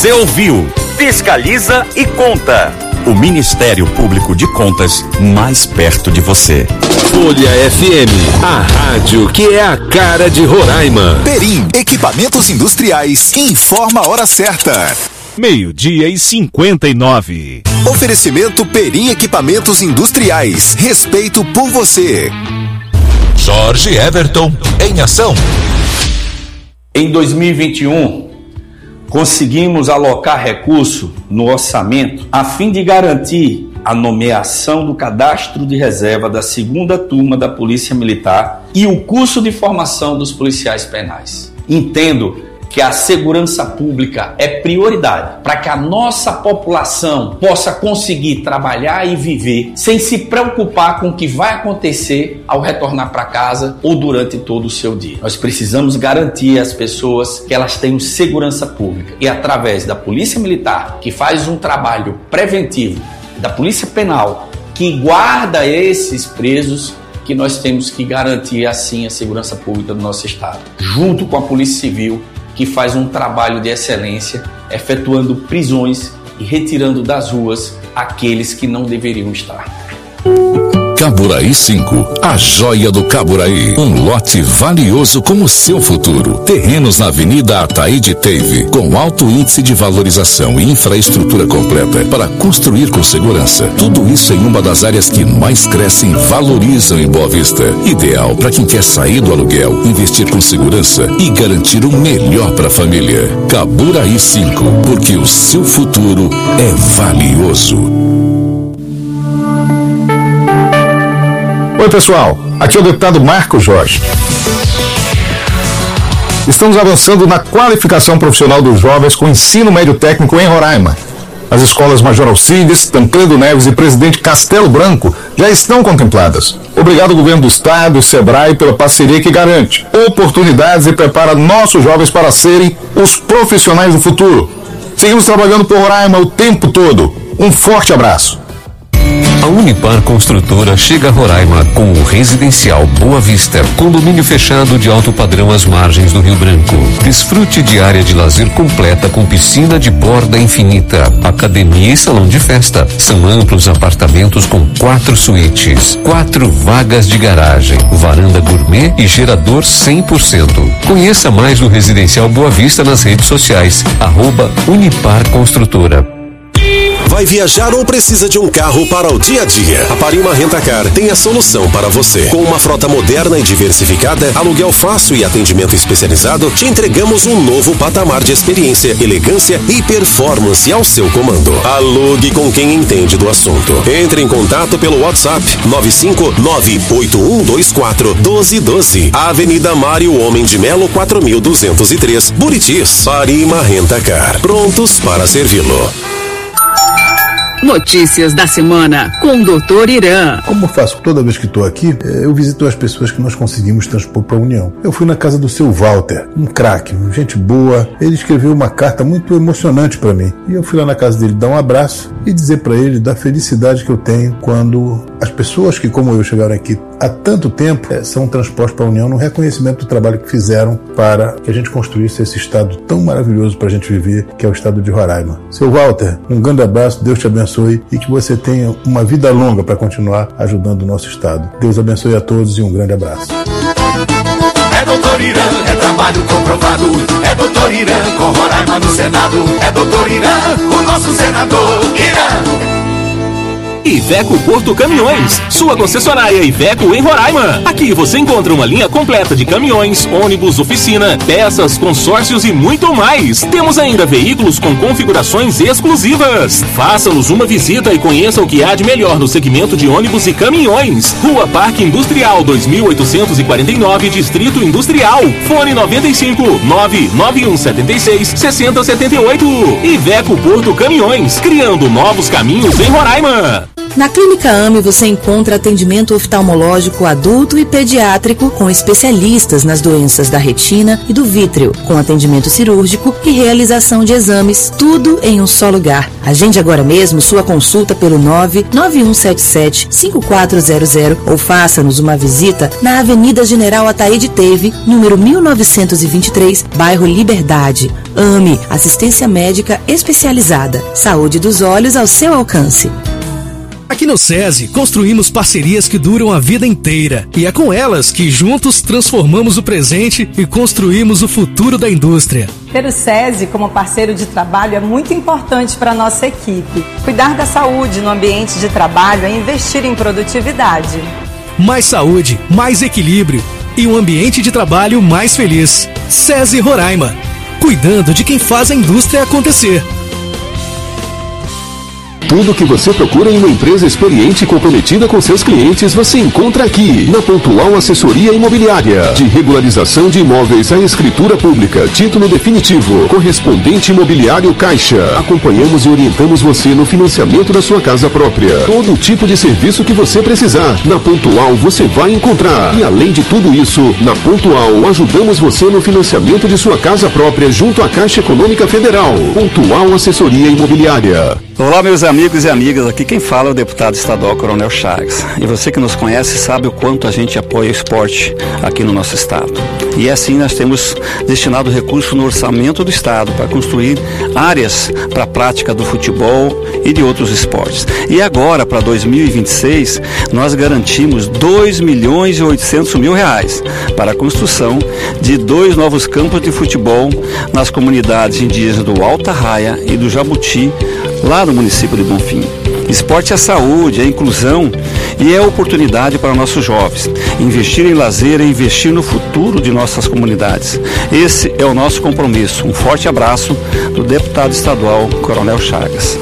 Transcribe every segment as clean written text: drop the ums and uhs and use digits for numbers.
Você ouviu? Fiscaliza e Conta. O Ministério Público de Contas mais perto de você. Folha FM, a rádio que é a cara de Roraima. Perim, equipamentos industriais, informa a hora certa. 12:59. Oferecimento Perim Equipamentos Industriais. Respeito por você. Jorge Everton, em ação. Em 2021, conseguimos alocar recurso no orçamento a fim de garantir a nomeação do cadastro de reserva da 2ª turma da Polícia Militar e o curso de formação dos policiais penais. Entendo que a segurança pública é prioridade para que a nossa população possa conseguir trabalhar e viver sem se preocupar com o que vai acontecer ao retornar para casa ou durante todo o seu dia. Nós precisamos garantir às pessoas que elas tenham segurança pública e através da Polícia Militar, que faz um trabalho preventivo, da Polícia Penal, que guarda esses presos, que nós temos que garantir assim a segurança pública do nosso estado, junto com a Polícia Civil, que faz um trabalho de excelência, efetuando prisões e retirando das ruas aqueles que não deveriam estar. Caburaí 5, a joia do Caburaí. Um lote valioso como o seu futuro. Terrenos na Avenida Ataíde Teve, com alto índice de valorização e infraestrutura completa para construir com segurança. Tudo isso em uma das áreas que mais crescem e valorizam em Boa Vista. Ideal para quem quer sair do aluguel, investir com segurança e garantir o melhor para a família. Caburaí 5, porque o seu futuro é valioso. Oi pessoal, aqui é o deputado Marcos Jorge. Estamos avançando na qualificação profissional dos jovens com ensino médio técnico em Roraima. As escolas Major Alcides, Tancredo Neves e Presidente Castelo Branco já estão contempladas. Obrigado ao Governo do Estado e Sebrae pela parceria que garante oportunidades e prepara nossos jovens para serem os profissionais do futuro. Seguimos trabalhando por Roraima o tempo todo. Um forte abraço. A Unipar Construtora chega a Roraima com o residencial Boa Vista, condomínio fechado de alto padrão às margens do Rio Branco. Desfrute de área de lazer completa com piscina de borda infinita, academia e salão de festa. São amplos apartamentos com 4 suítes, 4 vagas de garagem, varanda gourmet e gerador 100%. Conheça mais do residencial Boa Vista nas redes sociais, @Unipar Construtora. Vai viajar ou precisa de um carro para o dia a dia? A Parima Rentacar tem a solução para você. Com uma frota moderna e diversificada, aluguel fácil e atendimento especializado, te entregamos um novo patamar de experiência, elegância e performance ao seu comando. Alugue com quem entende do assunto. Entre em contato pelo WhatsApp 95981241212. Avenida Mário Homem de Melo 4203, Buritis. Parima Rentacar. Prontos para servi-lo. Notícias da semana com o Dr. Irã. Como eu faço toda vez que estou aqui, eu visito as pessoas que nós conseguimos transpor para a União. Eu fui na casa do seu Walter, um craque, gente boa. Ele escreveu uma carta muito emocionante para mim. E eu fui lá na casa dele dar um abraço e dizer para ele da felicidade que eu tenho quando as pessoas que, como eu, chegaram aqui há tanto tempo, são transpostas para a União no reconhecimento do trabalho que fizeram para que a gente construísse esse estado tão maravilhoso para a gente viver, que é o estado de Roraima. Seu Walter, um grande abraço, Deus te abençoe e que você tenha uma vida longa para continuar ajudando o nosso estado. Deus abençoe a todos e um grande abraço. É Dr. Irã, é trabalho comprovado. É Dr. Irã com Roraima no Senado. É Dr. Irã, o nosso senador. Irã. Iveco Porto Caminhões, sua concessionária Iveco em Roraima. Aqui você encontra uma linha completa de caminhões, ônibus, oficina, peças, consórcios e muito mais. Temos ainda veículos com configurações exclusivas. Faça-nos uma visita e conheça o que há de melhor no segmento de ônibus e caminhões. Rua Parque Industrial 2849, Distrito Industrial. Fone 95 99176 6078. Iveco Porto Caminhões, criando novos caminhos em Roraima. Na Clínica AME você encontra atendimento oftalmológico adulto e pediátrico com especialistas nas doenças da retina e do vítreo, com atendimento cirúrgico e realização de exames, tudo em um só lugar. Agende agora mesmo sua consulta pelo 99177-5400 ou faça-nos uma visita na Avenida General Ataíde Teve, número 1923, bairro Liberdade. AME, assistência médica especializada. Saúde dos olhos ao seu alcance. Aqui no SESI, construímos parcerias que duram a vida inteira. E é com elas que juntos transformamos o presente e construímos o futuro da indústria. Ter o SESI como parceiro de trabalho é muito importante para a nossa equipe. Cuidar da saúde no ambiente de trabalho é investir em produtividade. Mais saúde, mais equilíbrio e um ambiente de trabalho mais feliz. SESI Roraima, cuidando de quem faz a indústria acontecer. Tudo que você procura em uma empresa experiente e comprometida com seus clientes, você encontra aqui, na Pontual Assessoria Imobiliária. De regularização de imóveis à escritura pública, título definitivo, correspondente imobiliário Caixa. Acompanhamos e orientamos você no financiamento da sua casa própria. Todo tipo de serviço que você precisar, na Pontual você vai encontrar. E além de tudo isso, na Pontual ajudamos você no financiamento de sua casa própria junto à Caixa Econômica Federal. Pontual Assessoria Imobiliária. Olá, meus amigos e amigas, aqui quem fala é o deputado estadual Coronel Chagas. E você que nos conhece sabe o quanto a gente apoia o esporte aqui no nosso estado. E assim nós temos destinado recursos no orçamento do estado para construir áreas para a prática do futebol e de outros esportes. E agora, para 2026, nós garantimos R$2.800.000 para a construção de 2 novos campos de futebol nas comunidades indígenas do Alto Arraia e do Jabuti, lá no município de Bonfim. Esporte é saúde, é inclusão e é oportunidade para nossos jovens. Investir em lazer é investir no futuro de nossas comunidades. Esse é o nosso compromisso. Um forte abraço do deputado estadual Coronel Chagas.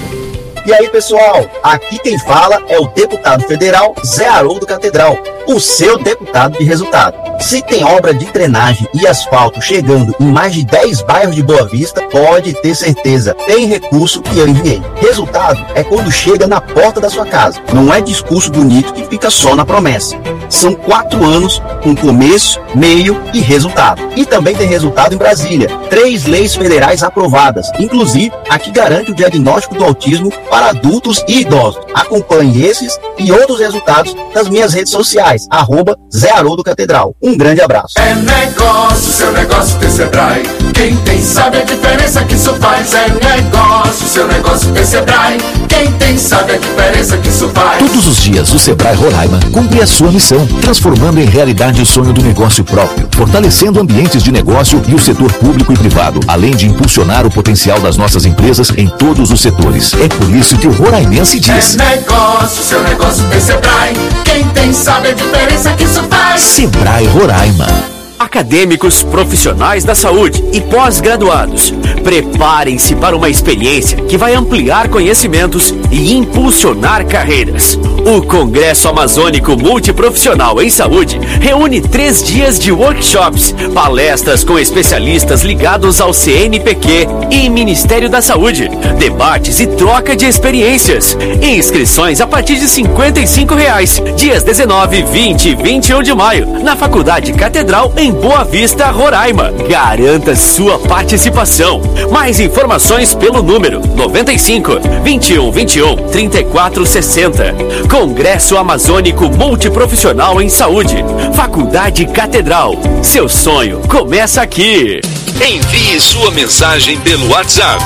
E aí, pessoal, aqui quem fala é o deputado federal Zé Haroldo Catedral, o seu deputado de resultado. Se tem obra de drenagem e asfalto chegando em mais de 10 bairros de Boa Vista, pode ter certeza, tem recurso que eu enviei. Resultado é quando chega na porta da sua casa. Não é discurso bonito que fica só na promessa. São 4 anos com começo, meio e resultado. E também tem resultado em Brasília. 3 leis federais aprovadas, inclusive a que garante o diagnóstico do autismo para adultos e idosos. Acompanhe esses e outros resultados nas minhas redes sociais, @Zé Haroldo Catedral. Um grande abraço. É negócio, seu negócio tem Sebrae. Quem tem sabe a diferença que isso faz. É negócio, seu negócio tem Sebrae. Quem tem sabe a diferença que isso faz. Todos os dias o Sebrae Roraima cumpre a sua missão, transformando em realidade o sonho do negócio próprio, fortalecendo ambientes de negócio e o setor público e privado, além de impulsionar o potencial das nossas empresas em todos os setores. É por isso que o roraimense diz: é negócio, seu negócio tem Sebrae. Quem tem sabe a diferença que isso faz. Sebrae Roraima. Acadêmicos, profissionais da saúde e pós-graduados, preparem-se para uma experiência que vai ampliar conhecimentos e impulsionar carreiras. O Congresso Amazônico Multiprofissional em Saúde reúne 3 dias de workshops, palestras com especialistas ligados ao CNPq e Ministério da Saúde, debates e troca de experiências. Inscrições a partir de R$55, dias 19, 20 e 21 de maio, na Faculdade Catedral em Boa Vista, Roraima. Garanta sua participação. Mais informações pelo número 95 21 21 34 60. Congresso Amazônico Multiprofissional em Saúde. Faculdade Catedral. Seu sonho começa aqui. Envie sua mensagem pelo WhatsApp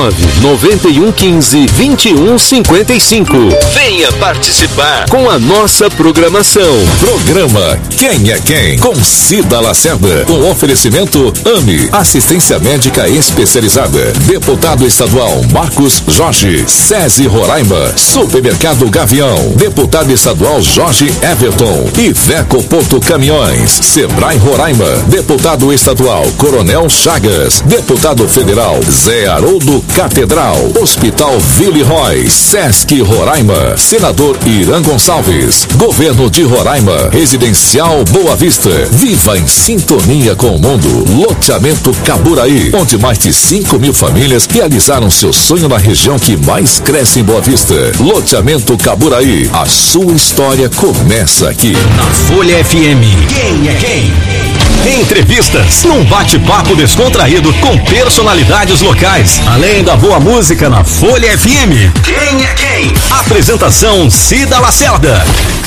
991152155. Venha participar com a nossa programação. Programa Quem é Quem? Com Cida Lacerda. Com oferecimento AME, assistência médica especializada. Deputado estadual Marcos Jorge. SESI Roraima. Supermercado Gavião. Deputado Estadual Jorge Everton. Iveco Porto Caminhões. Sebrae Roraima. Deputado Estadual Coronel Chagas. Deputado Federal Zé Haroldo Catedral. Hospital Villeroy. Sesc Roraima. Senador Irã Gonçalves. Governo de Roraima. Residencial Boa Vista. Viva em sintonia com o mundo. Loteamento Caburaí, onde mais de 5.000 famílias realizaram seu sonho na região que mais cresce em Boa Vista. Loteamento Caburaí. A sua história começa aqui. Na Folha FM. Quem é quem? Entrevistas num bate-papo descontraído com personalidades locais. Além da boa música na Folha FM. Quem é quem? Apresentação Cida Lacerda.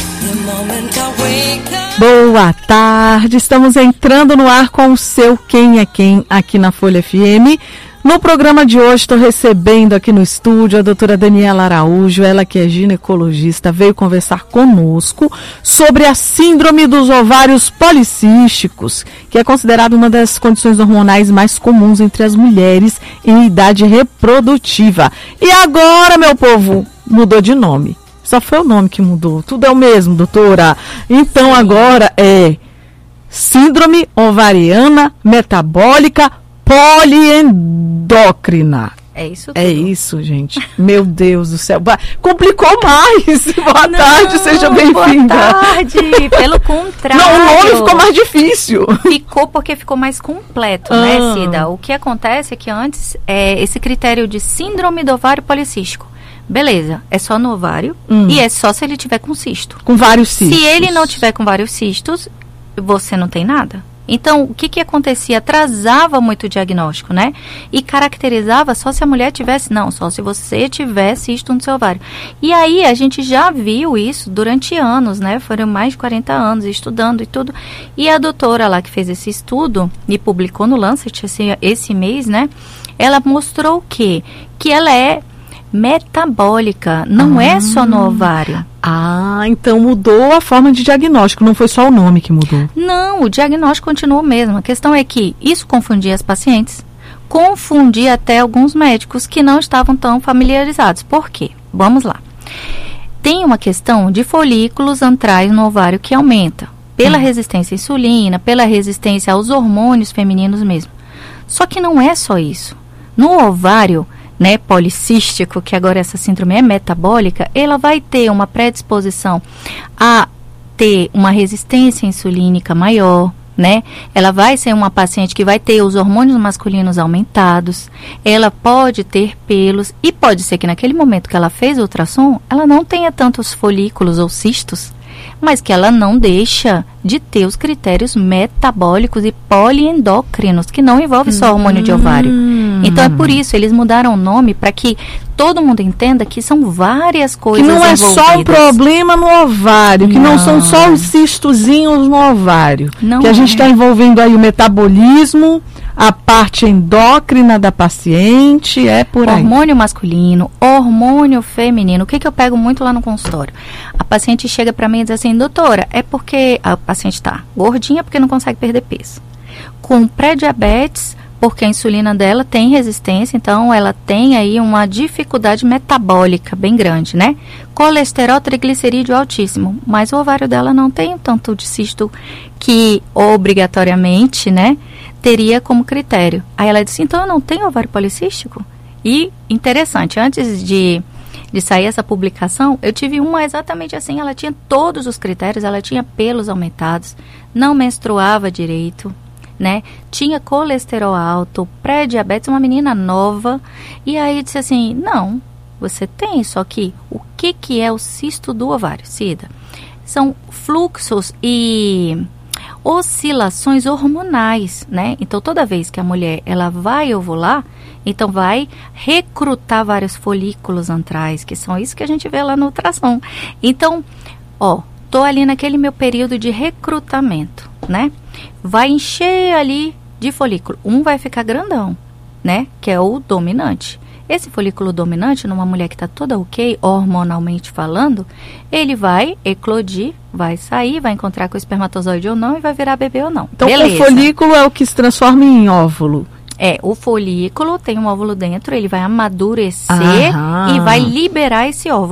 Boa tarde, estamos entrando no ar com o seu Quem é Quem aqui na Folha FM. No programa de hoje estou recebendo aqui no estúdio a doutora Daniela Araújo, ela que é ginecologista, veio conversar conosco sobre a síndrome dos ovários policísticos, que é considerada uma das condições hormonais mais comuns entre as mulheres em idade reprodutiva. E agora, meu povo, mudou de nome. Só foi o nome que mudou. Tudo é o mesmo, doutora. Então agora é síndrome ovariana metabólica poliendócrina. É isso tudo. É isso, gente. Meu Deus do céu. Complicou mais. Boa tarde, seja bem-vinda. Boa tarde. Pelo contrário. Não, o nome ficou mais difícil. Ficou porque ficou mais completo, né, Cida? O que acontece é que antes, esse critério de síndrome do ovário policístico, beleza, é só no ovário e é só se ele tiver com cisto. Com vários cistos. Se ele não tiver com vários cistos, você não tem nada. Então, o que acontecia? Atrasava muito o diagnóstico, né? E caracterizava só se a mulher tivesse, não, só se você tiver cisto no seu ovário. E aí, a gente já viu isso durante anos, né? Foram mais de 40 anos estudando e tudo. E a doutora lá que fez esse estudo e publicou no Lancet esse mês, né? Ela mostrou o quê? Que ela é metabólica, não é só no ovário. Então mudou a forma de diagnóstico, não foi só o nome que mudou. Não, o diagnóstico continua o mesmo. A questão é que isso confundia as pacientes, confundia até alguns médicos que não estavam tão familiarizados. Por quê? Vamos lá. Tem uma questão de folículos antrais no ovário que aumenta, pela resistência à insulina, pela resistência aos hormônios femininos mesmo. Só que não é só isso. No ovário, né, policístico, que agora essa síndrome é metabólica, ela vai ter uma predisposição a ter uma resistência insulínica maior, né? Ela vai ser uma paciente que vai ter os hormônios masculinos aumentados, ela pode ter pelos e pode ser que naquele momento que ela fez o ultrassom, ela não tenha tantos folículos ou cistos, mas que ela não deixa de ter os critérios metabólicos e poliendócrinos, que não envolve só hormônio de ovário. Então é por isso, eles mudaram o nome para que todo mundo entenda que são várias coisas envolvidas. Que não é só o problema no ovário, que não são só os cistozinhos no ovário. Não que a gente está envolvendo aí o metabolismo, a parte endócrina da paciente, é por aí. Hormônio masculino, hormônio feminino. O que eu pego muito lá no consultório? A paciente chega para mim e diz assim, doutora, é porque a paciente está gordinha porque não consegue perder peso. Com pré-diabetes, porque a insulina dela tem resistência, então ela tem aí uma dificuldade metabólica bem grande, né? Colesterol, triglicerídeo altíssimo, mas o ovário dela não tem tanto de cisto que obrigatoriamente, né, teria como critério. Aí ela disse, então eu não tenho ovário policístico? E interessante, antes de sair essa publicação, eu tive uma exatamente assim, ela tinha todos os critérios, ela tinha pelos aumentados, não menstruava direito, né? Tinha colesterol alto, pré-diabetes, uma menina nova, e aí disse assim, não, você tem, só que o que é o cisto do ovário, Cida? São fluxos e oscilações hormonais, né? Então, toda vez que a mulher, ela vai ovular, então vai recrutar vários folículos antrais, que são isso que a gente vê lá no ultrassom. Então, tô ali naquele meu período de recrutamento, né? Vai encher ali de folículo. Um vai ficar grandão, né? Que é o dominante. Esse folículo dominante, numa mulher que está toda ok, hormonalmente falando, ele vai eclodir, vai sair, vai encontrar com o espermatozoide ou não e vai virar bebê ou não. Então, beleza. O folículo é o que se transforma em óvulo. O folículo tem um óvulo dentro, ele vai amadurecer e vai liberar esse óvulo.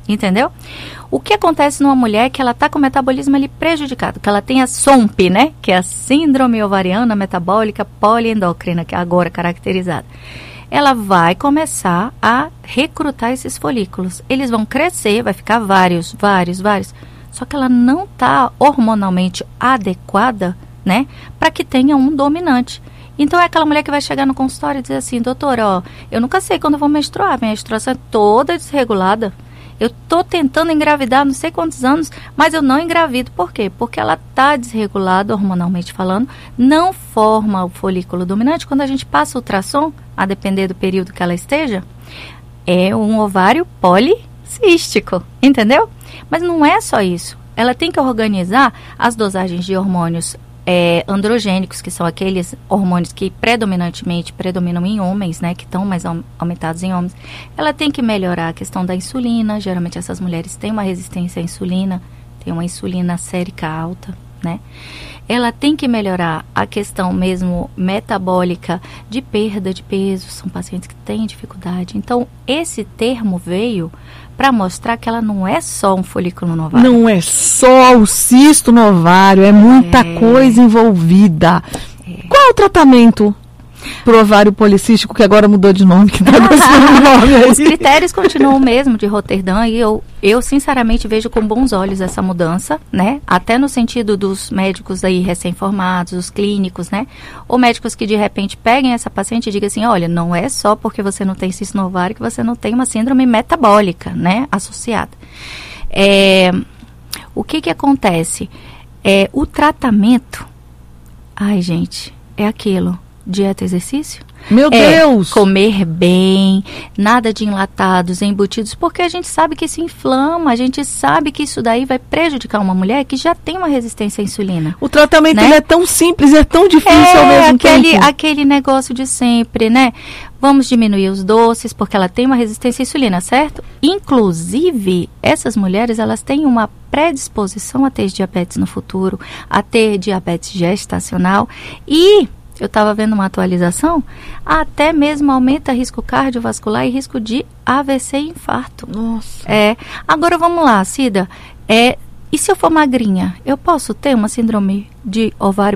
Entendeu? O que acontece numa mulher que ela está com o metabolismo ali prejudicado, que ela tem a SOMP, né? Que é a Síndrome Ovariana Metabólica Poliendócrina, que é agora caracterizada. Ela vai começar a recrutar esses folículos. Eles vão crescer, vai ficar vários. Só que ela não está hormonalmente adequada, né? Para que tenha um dominante. Então é aquela mulher que vai chegar no consultório e dizer assim, doutora, ó, eu nunca sei quando eu vou menstruar, minha menstruação é toda desregulada. Eu estou tentando engravidar não sei quantos anos, mas eu não engravido. Por quê? Porque ela está desregulada, hormonalmente falando, não forma o folículo dominante. Quando a gente passa o ultrassom, a depender do período que ela esteja, é um ovário policístico, entendeu? Mas não é só isso. Ela tem que organizar as dosagens de hormônios androgênicos, que são aqueles hormônios que predominantemente predominam em homens, né, que estão mais aumentados em homens. Ela tem que melhorar a questão da insulina. Geralmente essas mulheres têm uma resistência à insulina, tem uma insulina sérica alta, né? Ela tem que melhorar a questão mesmo metabólica de perda de peso, são pacientes que têm dificuldade. Então, esse termo veio para mostrar que ela não é só um folículo no ovário. Não é só o cisto no ovário, é muita coisa envolvida. Qual é o tratamento pro ovário policístico, que agora mudou de nome, que tá com esse nome aí? Os critérios continuam o mesmo de Roterdã, e eu sinceramente vejo com bons olhos essa mudança, né? Até no sentido dos médicos aí recém-formados, os clínicos, né? Ou médicos que de repente peguem essa paciente e digam assim, olha, não é só porque você não tem cisto no ovário que você não tem uma síndrome metabólica, né? Associada. O que acontece? O tratamento, ai gente, é aquilo. Dieta, exercício? Meu Deus! Comer bem, nada de enlatados, embutidos, porque a gente sabe que isso inflama, a gente sabe que isso daí vai prejudicar uma mulher que já tem uma resistência à insulina. O tratamento, né? Ele é tão simples, é tão difícil ao mesmo tempo. Aquele negócio de sempre, né? Vamos diminuir os doces, porque ela tem uma resistência à insulina, certo? Inclusive, essas mulheres, elas têm uma predisposição a ter diabetes no futuro, a ter diabetes gestacional e... Eu estava vendo uma atualização, até mesmo aumenta risco cardiovascular e risco de AVC e infarto. Nossa. Agora vamos lá, Cida. E se eu for magrinha, eu posso ter uma síndrome de ovário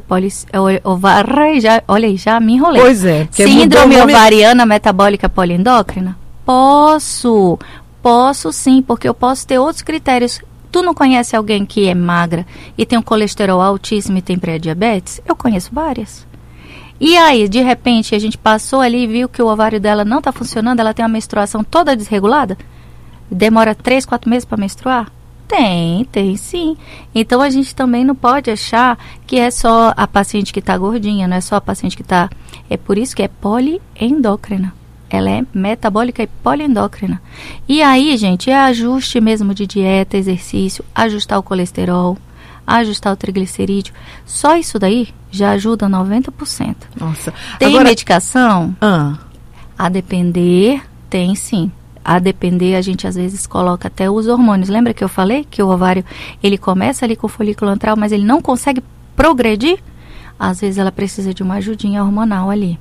olha aí, já me enrolei. Pois é. Síndrome ovariana metabólica poliendócrina? Posso sim, porque eu posso ter outros critérios. Tu não conhece alguém que é magra e tem um colesterol altíssimo e tem pré-diabetes? Eu conheço várias. E aí, de repente, a gente passou ali e viu que o ovário dela não está funcionando, ela tem uma menstruação toda desregulada? Demora 3, 4 meses para menstruar? Tem sim. Então, a gente também não pode achar que é só a paciente que está gordinha, não é só a paciente que está... É por isso que é poliendócrina. Ela é metabólica e poliendócrina. E aí, gente, é ajuste mesmo de dieta, exercício, ajustar o colesterol, ajustar o triglicerídeo. Só isso daí já ajuda 90%. Nossa. Tem agora, medicação? A depender, tem sim. A depender, a gente às vezes coloca até os hormônios. Lembra que eu falei que o ovário, ele começa ali com o folículo antral, mas ele não consegue progredir? Às vezes ela precisa de uma ajudinha hormonal ali.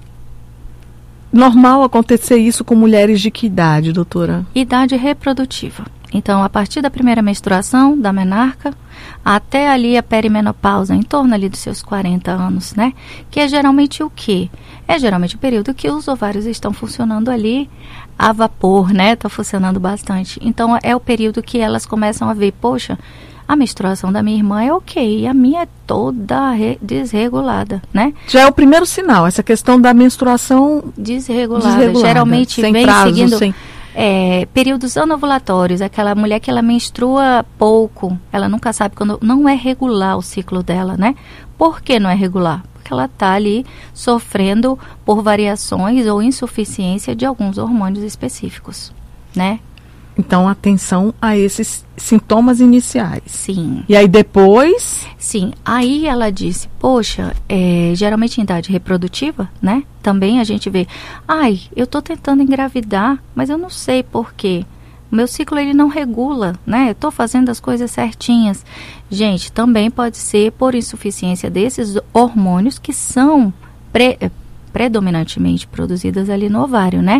Normal acontecer isso com mulheres de que idade, doutora? Idade reprodutiva. Então, a partir da primeira menstruação, da menarca, até ali a perimenopausa, em torno ali dos seus 40 anos, né? Que é geralmente o quê? É geralmente o período que os ovários estão funcionando ali a vapor, né? Está funcionando bastante. Então, é o período que elas começam a ver, poxa, a menstruação da minha irmã é ok, a minha é toda desregulada, né? Já é o primeiro sinal, essa questão da menstruação desregulada. Geralmente sem vem prazo, seguindo períodos anovulatórios, aquela mulher que ela menstrua pouco, ela nunca sabe quando não é regular o ciclo dela, né? Por que não é regular? Porque ela está ali sofrendo por variações ou insuficiência de alguns hormônios específicos, né? Então, atenção a esses sintomas iniciais. Sim. E aí depois? Sim. Aí ela disse, poxa, geralmente em idade reprodutiva, né? Também a gente vê, eu tô tentando engravidar, mas eu não sei por quê. O meu ciclo, ele não regula, né? Eu tô fazendo as coisas certinhas. Gente, também pode ser por insuficiência desses hormônios que são predominantemente produzidas ali no ovário, né?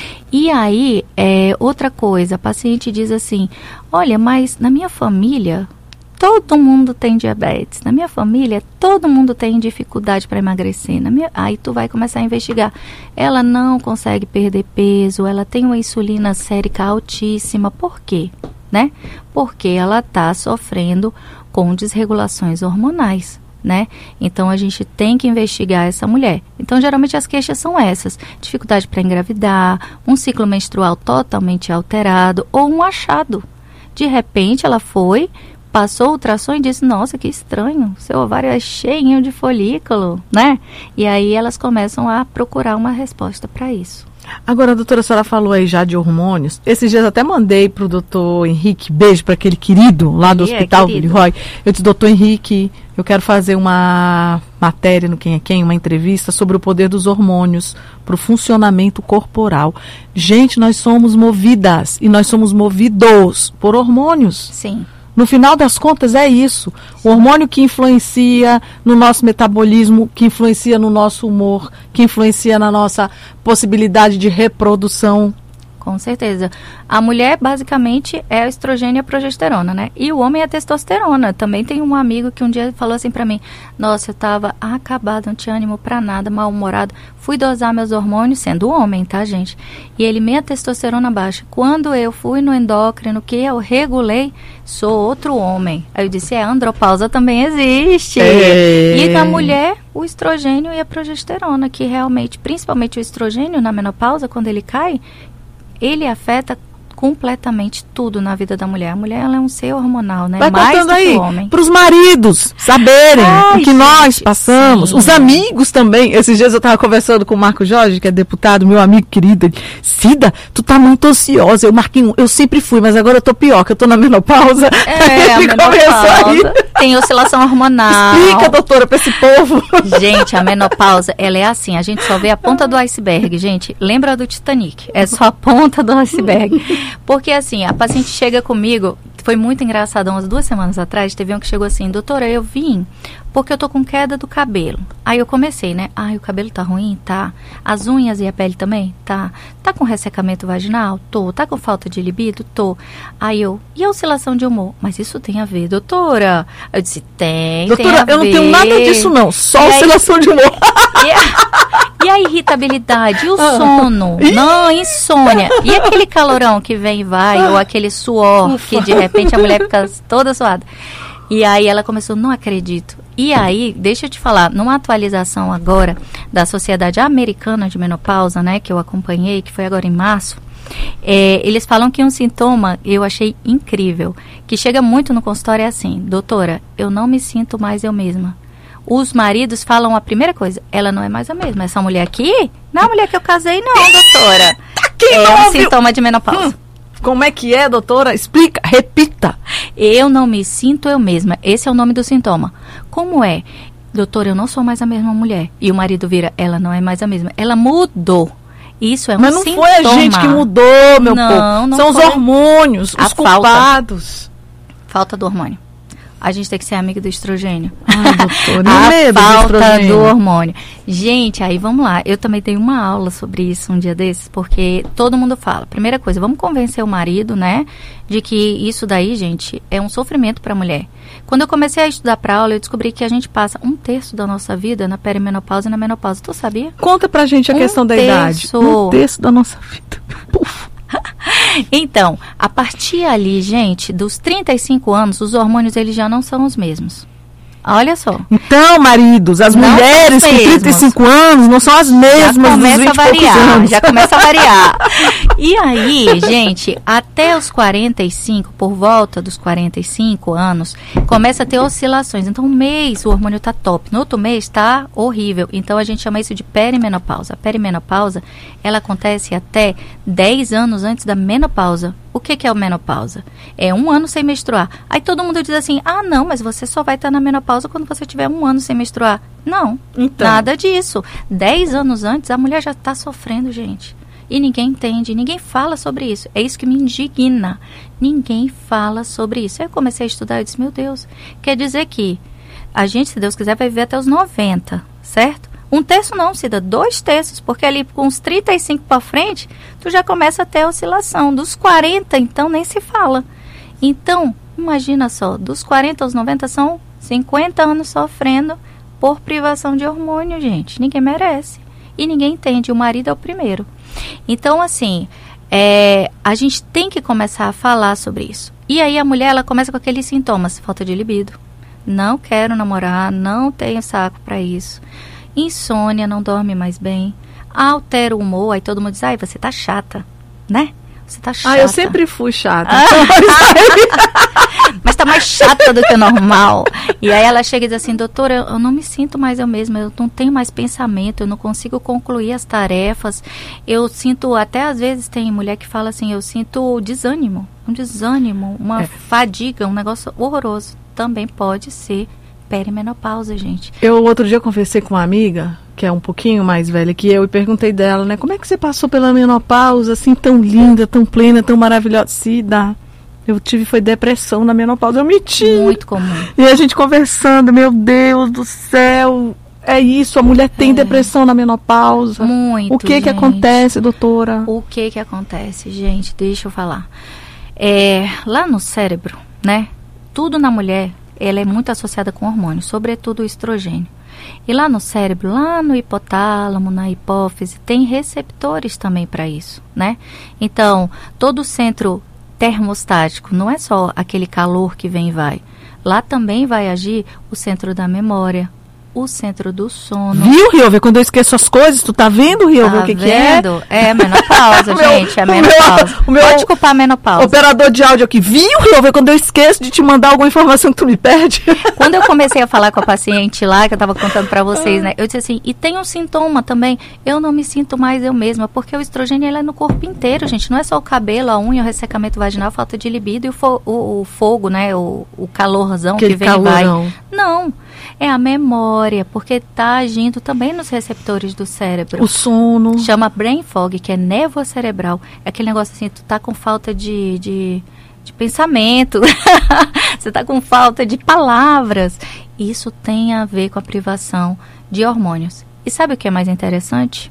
E aí, outra coisa, a paciente diz assim, olha, mas na minha família, todo mundo tem diabetes. Na minha família, todo mundo tem dificuldade para emagrecer. Aí tu vai começar a investigar. Ela não consegue perder peso, ela tem uma insulina sérica altíssima. Por quê? Né? Porque ela está sofrendo com desregulações hormonais, né? Então a gente tem que investigar essa mulher. Então geralmente as queixas são essas: dificuldade para engravidar, um ciclo menstrual totalmente alterado ou um achado. De repente ela foi, passou o ultrassom e disse, nossa, que estranho, seu ovário é cheinho de folículo, né? E aí elas começam a procurar uma resposta para isso. Agora, doutora, a senhora falou aí já de hormônios. Esses dias até mandei pro doutor Henrique, beijo para aquele querido lá do Hospital Villeroy. Eu disse, doutor Henrique, eu quero fazer uma matéria no Quem é Quem, uma entrevista sobre o poder dos hormônios para o funcionamento corporal. Gente, nós somos movidas e nós somos movidos por hormônios. Sim. No final das contas é isso, o hormônio que influencia no nosso metabolismo, que influencia no nosso humor, que influencia na nossa possibilidade de reprodução. Com certeza. A mulher, basicamente, é a estrogênio e a progesterona, né? E o homem é a testosterona. Também tem um amigo que um dia falou assim pra mim, nossa, eu tava acabado, não tinha ânimo pra nada, mal-humorado. Fui dosar meus hormônios, sendo homem, tá, gente? E ele, minha testosterona baixa. Quando eu fui no endócrino, que eu regulei, sou outro homem. Aí eu disse, a andropausa também existe. E na mulher, o estrogênio e a progesterona, que realmente, principalmente o estrogênio na menopausa, quando ele cai, ele afeta completamente tudo na vida da mulher. A mulher, ela é um ser hormonal, né? Vai mais contando do que aí, o homem. para os maridos saberem o que nós passamos. sim. Os amigos também. Esses dias eu estava conversando com o Marco Jorge, que é deputado, meu amigo querido. Ele, Cida, tu tá muito ansiosa. Eu sempre fui, mas agora eu tô pior, que eu tô na menopausa. A menopausa tem oscilação hormonal. Explica, doutora, para esse povo. Gente, a menopausa, ela é assim, a gente só vê a ponta do iceberg, gente. Lembra do Titanic? É só a ponta do iceberg. Porque assim, a paciente chega comigo, foi muito engraçado, umas 2 semanas atrás, teve um que chegou assim, doutora, eu vim porque eu tô com queda do cabelo. Aí eu comecei, né? O cabelo tá ruim? Tá. As unhas e a pele também? Tá. Tá com ressecamento vaginal? Tô. Tá com falta de libido? Tô. Aí e a oscilação de humor? Mas isso tem a ver, doutora? Eu disse, tem doutora, tem a eu ver. não tenho nada disso não, só oscilação de humor. E a irritabilidade, o sono, não, insônia. E aquele calorão que vem e vai, ou aquele suor que de repente a mulher fica toda suada. E aí ela começou, não acredito. E aí, deixa eu te falar, numa atualização agora da Sociedade Americana de Menopausa, né, que eu acompanhei, que foi agora em março, eles falam que um sintoma, eu achei incrível, que chega muito no consultório é assim, doutora, eu não me sinto mais eu mesma. Os maridos falam a primeira coisa, ela não é mais a mesma. Essa mulher aqui, não é a mulher que eu casei, não, doutora. É um sintoma de menopausa. Como é que é, doutora? Explica, repita. Eu não me sinto eu mesma. Esse é o nome do sintoma. Como é? Doutora, eu não sou mais a mesma mulher. E o marido vira, ela não é mais a mesma. Ela mudou. Isso é um sintoma. Mas não foi a gente que mudou, meu povo. Não são foi. Os hormônios, os culpados. Falta do hormônio. A gente tem que ser amigo do estrogênio. Ai, doutora, a falta do hormônio. Gente, aí vamos lá. Eu também dei uma aula sobre isso um dia desses, porque todo mundo fala. Primeira coisa, vamos convencer o marido, né, de que isso daí, gente, é um sofrimento para a mulher. Quando eu comecei a estudar para aula, eu descobri que a gente passa 1/3 da nossa vida na perimenopausa e na menopausa. Tu sabia? Conta pra gente a questão da idade. 1/3 da nossa vida. Puf. Então, a partir ali, gente, dos 35 anos, os hormônios eles já não são os mesmos. Olha só. Então, maridos, as não mulheres com 35 anos não são as mesmas dos 20 e poucos anos. Já começa a variar. E aí, gente, até os 45, por volta dos 45 anos, começa a ter oscilações. Então, um mês o hormônio tá top, no outro mês tá horrível. Então, a gente chama isso de perimenopausa. A perimenopausa, ela acontece até 10 anos antes da menopausa. O que é a menopausa? É 1 ano sem menstruar. Aí todo mundo diz assim, não, mas você só vai estar na menopausa quando você tiver 1 ano sem menstruar. Não, então. Nada disso. 10 anos antes, a mulher já está sofrendo, gente. E ninguém entende, ninguém fala sobre isso. É isso que me indigna. Ninguém fala sobre isso. Aí eu comecei a estudar e disse, meu Deus, quer dizer que a gente, se Deus quiser, vai viver até os 90, certo? 1/3 não, Cida, 2/3, porque ali com os 35 para frente, tu já começa a ter oscilação. Dos 40, então, nem se fala. Então, imagina só, dos 40 aos 90 são 50 anos sofrendo por privação de hormônio, gente. Ninguém merece. E ninguém entende, o marido é o primeiro. Então, assim, a gente tem que começar a falar sobre isso. E aí a mulher, ela começa com aqueles sintomas, falta de libido. Não quero namorar, não tenho saco para isso. Insônia, não dorme mais bem. Altera o humor, aí todo mundo diz, ai, você tá chata, né? Você tá chata. Eu sempre fui chata. Mas tá mais chata do que o normal. E aí ela chega e diz assim, doutora, eu não me sinto mais eu mesma, eu não tenho mais pensamento, eu não consigo concluir as tarefas. Eu sinto, até às vezes tem mulher que fala assim, eu sinto desânimo, uma fadiga, um negócio horroroso. Também pode ser perimenopausa, gente. Eu outro dia conversei com uma amiga, que é um pouquinho mais velha que eu, e perguntei dela, né, como é que você passou pela menopausa, assim, tão linda, tão plena, tão maravilhosa? Eu tive, foi depressão na menopausa, eu menti. Muito comum. E a gente conversando, meu Deus do céu, é isso, a mulher tem depressão na menopausa. Muito, O que acontece, doutora? O que acontece, gente? Deixa eu falar. Lá no cérebro, né, tudo na mulher, ela é muito associada com hormônios, sobretudo o estrogênio. E lá no cérebro, lá no hipotálamo, na hipófise, tem receptores também para isso, né? Então, todo o centro termostático, não é só aquele calor que vem e vai. Lá também vai agir o centro da memória, o centro do sono. Viu, Riover? Quando eu esqueço as coisas, tu tá vendo, Riover, o que é? É menopausa, gente, é menopausa. Pode culpar a menopausa. Operador de áudio aqui, viu, Riover? Quando eu esqueço de te mandar alguma informação que tu me pede. Quando eu comecei a falar com a paciente lá, que eu tava contando pra vocês, né, eu disse assim, e tem um sintoma também, eu não me sinto mais eu mesma, porque o estrogênio, ele é no corpo inteiro, gente, não é só o cabelo, a unha, o ressecamento vaginal, falta de libido e o fogo, né, o calorzão que vem e vai. Não. É a memória, porque está agindo também nos receptores do cérebro. O sono. Chama brain fog, que é névoa cerebral. É aquele negócio assim, tu tá com falta de pensamento. Você tá com falta de palavras. Isso tem a ver com a privação de hormônios. E sabe o que é mais interessante?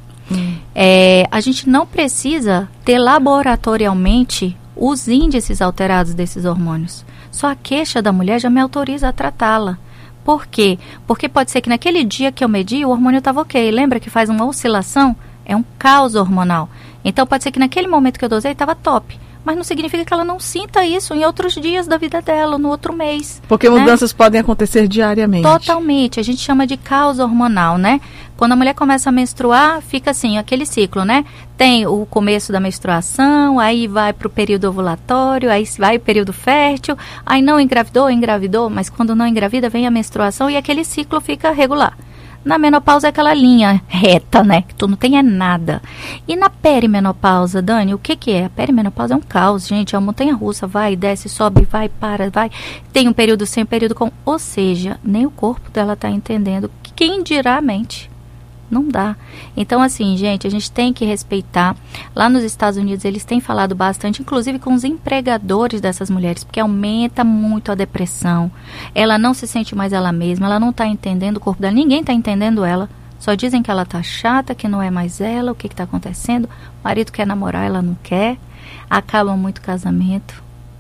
A gente não precisa ter laboratorialmente os índices alterados desses hormônios. Só a queixa da mulher já me autoriza a tratá-la. Por quê? Porque pode ser que naquele dia que eu medi, o hormônio estava ok. Lembra que faz uma oscilação? É um caos hormonal. Então pode ser que naquele momento que eu dosei estava top. Mas não significa que ela não sinta isso em outros dias da vida dela, no outro mês. Porque mudanças podem acontecer diariamente. Totalmente. A gente chama de caos hormonal, né? Quando a mulher começa a menstruar, fica assim, aquele ciclo, né? Tem o começo da menstruação, aí vai para o período ovulatório, aí vai o período fértil, aí não engravidou, mas quando não engravida, vem a menstruação e aquele ciclo fica regular. Na menopausa é aquela linha reta, né? Que tu não tem nada. E na perimenopausa, Dani, o que é? A perimenopausa é um caos, gente. É uma montanha-russa, vai, desce, sobe, vai, para, vai. Tem um período sem, um período com. Ou seja, nem o corpo dela tá entendendo. Quem dirá a mente? Não dá. Então, assim, gente, a gente tem que respeitar. Lá nos Estados Unidos, eles têm falado bastante, inclusive com os empregadores dessas mulheres, porque aumenta muito a depressão. Ela não se sente mais ela mesma, ela não está entendendo o corpo dela, ninguém está entendendo ela. Só dizem que ela está chata, que não é mais ela, o que está acontecendo. O marido quer namorar, ela não quer. Acaba muito casamento.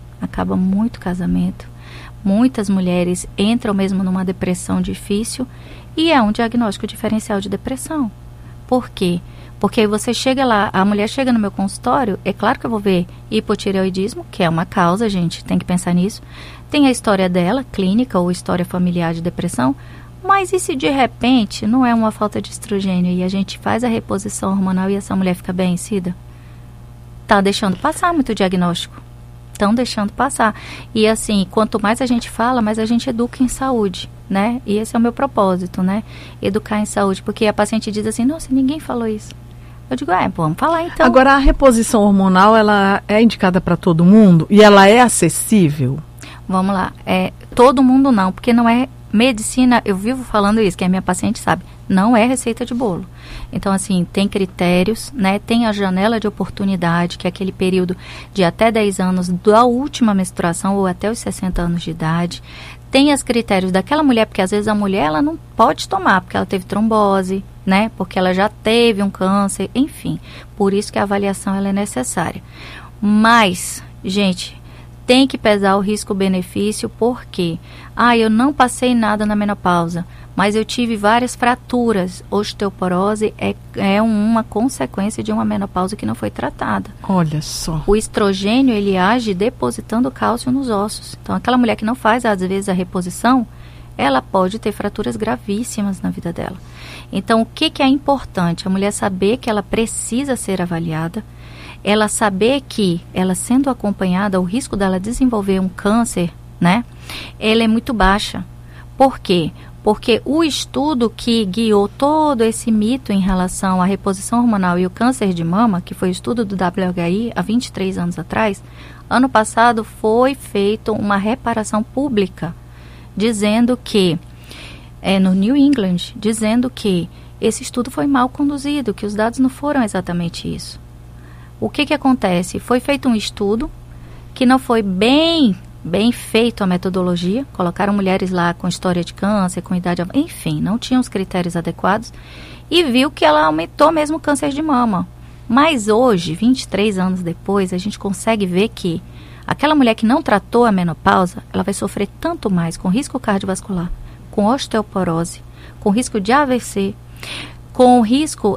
Muitas mulheres entram mesmo numa depressão difícil. E é um diagnóstico diferencial de depressão. Por quê? Porque você chega lá, a mulher chega no meu consultório, é claro que eu vou ver hipotireoidismo, que é uma causa, gente, tem que pensar nisso. Tem a história dela, clínica ou história familiar de depressão, mas e se de repente não é uma falta de estrogênio e a gente faz a reposição hormonal e essa mulher fica bem, Cida? Tá deixando passar muito diagnóstico. Estão deixando passar. E assim, quanto mais a gente fala, mais a gente educa em saúde, né? E esse é o meu propósito, né? Educar em saúde, porque a paciente diz assim, nossa, ninguém falou isso. Eu digo, vamos falar então. Agora, a reposição hormonal, ela é indicada para todo mundo e ela é acessível? Vamos lá, todo mundo não, porque não é medicina, eu vivo falando isso, que a minha paciente sabe, não é receita de bolo. Então, assim, tem critérios, né? Tem a janela de oportunidade, que é aquele período de até 10 anos da última menstruação ou até os 60 anos de idade. Tem os critérios daquela mulher, porque às vezes a mulher ela não pode tomar, porque ela teve trombose, né? Porque ela já teve um câncer, enfim. Por isso que a avaliação ela é necessária. Mas, gente, tem que pesar o risco-benefício, porque eu não passei nada na menopausa, mas eu tive várias fraturas. Osteoporose é uma consequência de uma menopausa que não foi tratada. Olha só. O estrogênio, ele age depositando cálcio nos ossos. Então, aquela mulher que não faz, às vezes, a reposição, ela pode ter fraturas gravíssimas na vida dela. Então, o que é importante? A mulher saber que ela precisa ser avaliada, ela saber que, ela sendo acompanhada, o risco dela desenvolver um câncer, né, ela é muito baixa. Por quê? Porque o estudo que guiou todo esse mito em relação à reposição hormonal e o câncer de mama, que foi o estudo do WHI há 23 anos atrás, ano passado foi feita uma reparação pública, dizendo que, no New England, dizendo que esse estudo foi mal conduzido, que os dados não foram exatamente isso. O que acontece? Foi feito um estudo que não foi bem feito a metodologia, colocaram mulheres lá com história de câncer, com idade, enfim, não tinham os critérios adequados, e viu que ela aumentou mesmo o câncer de mama. Mas hoje, 23 anos depois, a gente consegue ver que aquela mulher que não tratou a menopausa, ela vai sofrer tanto mais com risco cardiovascular, com osteoporose, com risco de AVC, com risco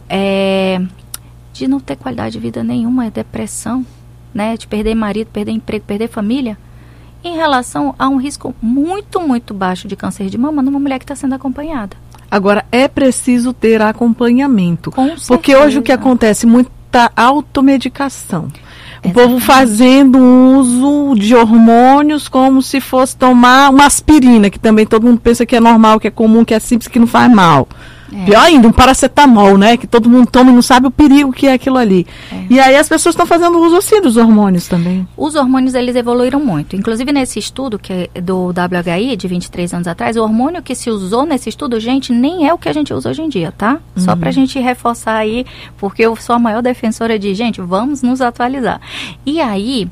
de não ter qualidade de vida nenhuma, depressão, né, de perder marido, perder emprego, perder família, em relação a um risco muito, muito baixo de câncer de mama numa mulher que está sendo acompanhada. Agora, é preciso ter acompanhamento. Com certeza. Porque hoje o que acontece? Muita automedicação. O povo fazendo uso de hormônios como se fosse tomar uma aspirina, que também todo mundo pensa que é normal, que é comum, que é simples, que não faz mal. Pior ainda, um paracetamol, né? Que todo mundo toma e não sabe o perigo que é aquilo ali. E aí as pessoas estão fazendo uso assim dos hormônios também. Os hormônios, eles evoluíram muito. Inclusive nesse estudo que é do WHI, de 23 anos atrás, o hormônio que se usou nesse estudo, gente, nem é o que a gente usa hoje em dia, tá? Só pra gente reforçar aí, porque eu sou a maior defensora de, gente, vamos nos atualizar. E aí,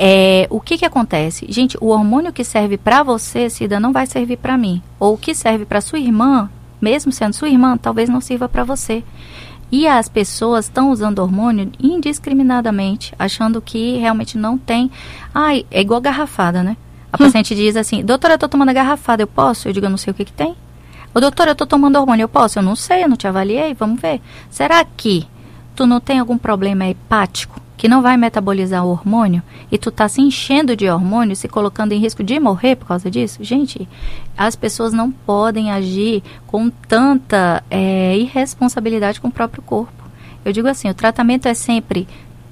o que acontece? Gente, o hormônio que serve pra você, Cida, não vai servir pra mim. Ou o que serve pra sua irmã, mesmo sendo sua irmã, talvez não sirva para você. E as pessoas estão usando hormônio indiscriminadamente, achando que realmente não tem. É igual garrafada, né? A paciente diz assim, doutora, eu estou tomando a garrafada, eu posso? Eu digo, eu não sei o que tem. Ô, doutora, eu estou tomando hormônio, eu posso? Eu não sei, eu não te avaliei, vamos ver. Será que tu não tem algum problema hepático que não vai metabolizar o hormônio e tu tá se enchendo de hormônio, se colocando em risco de morrer por causa disso? Gente, as pessoas não podem agir com tanta irresponsabilidade com o próprio corpo. Eu digo assim, o tratamento é sempre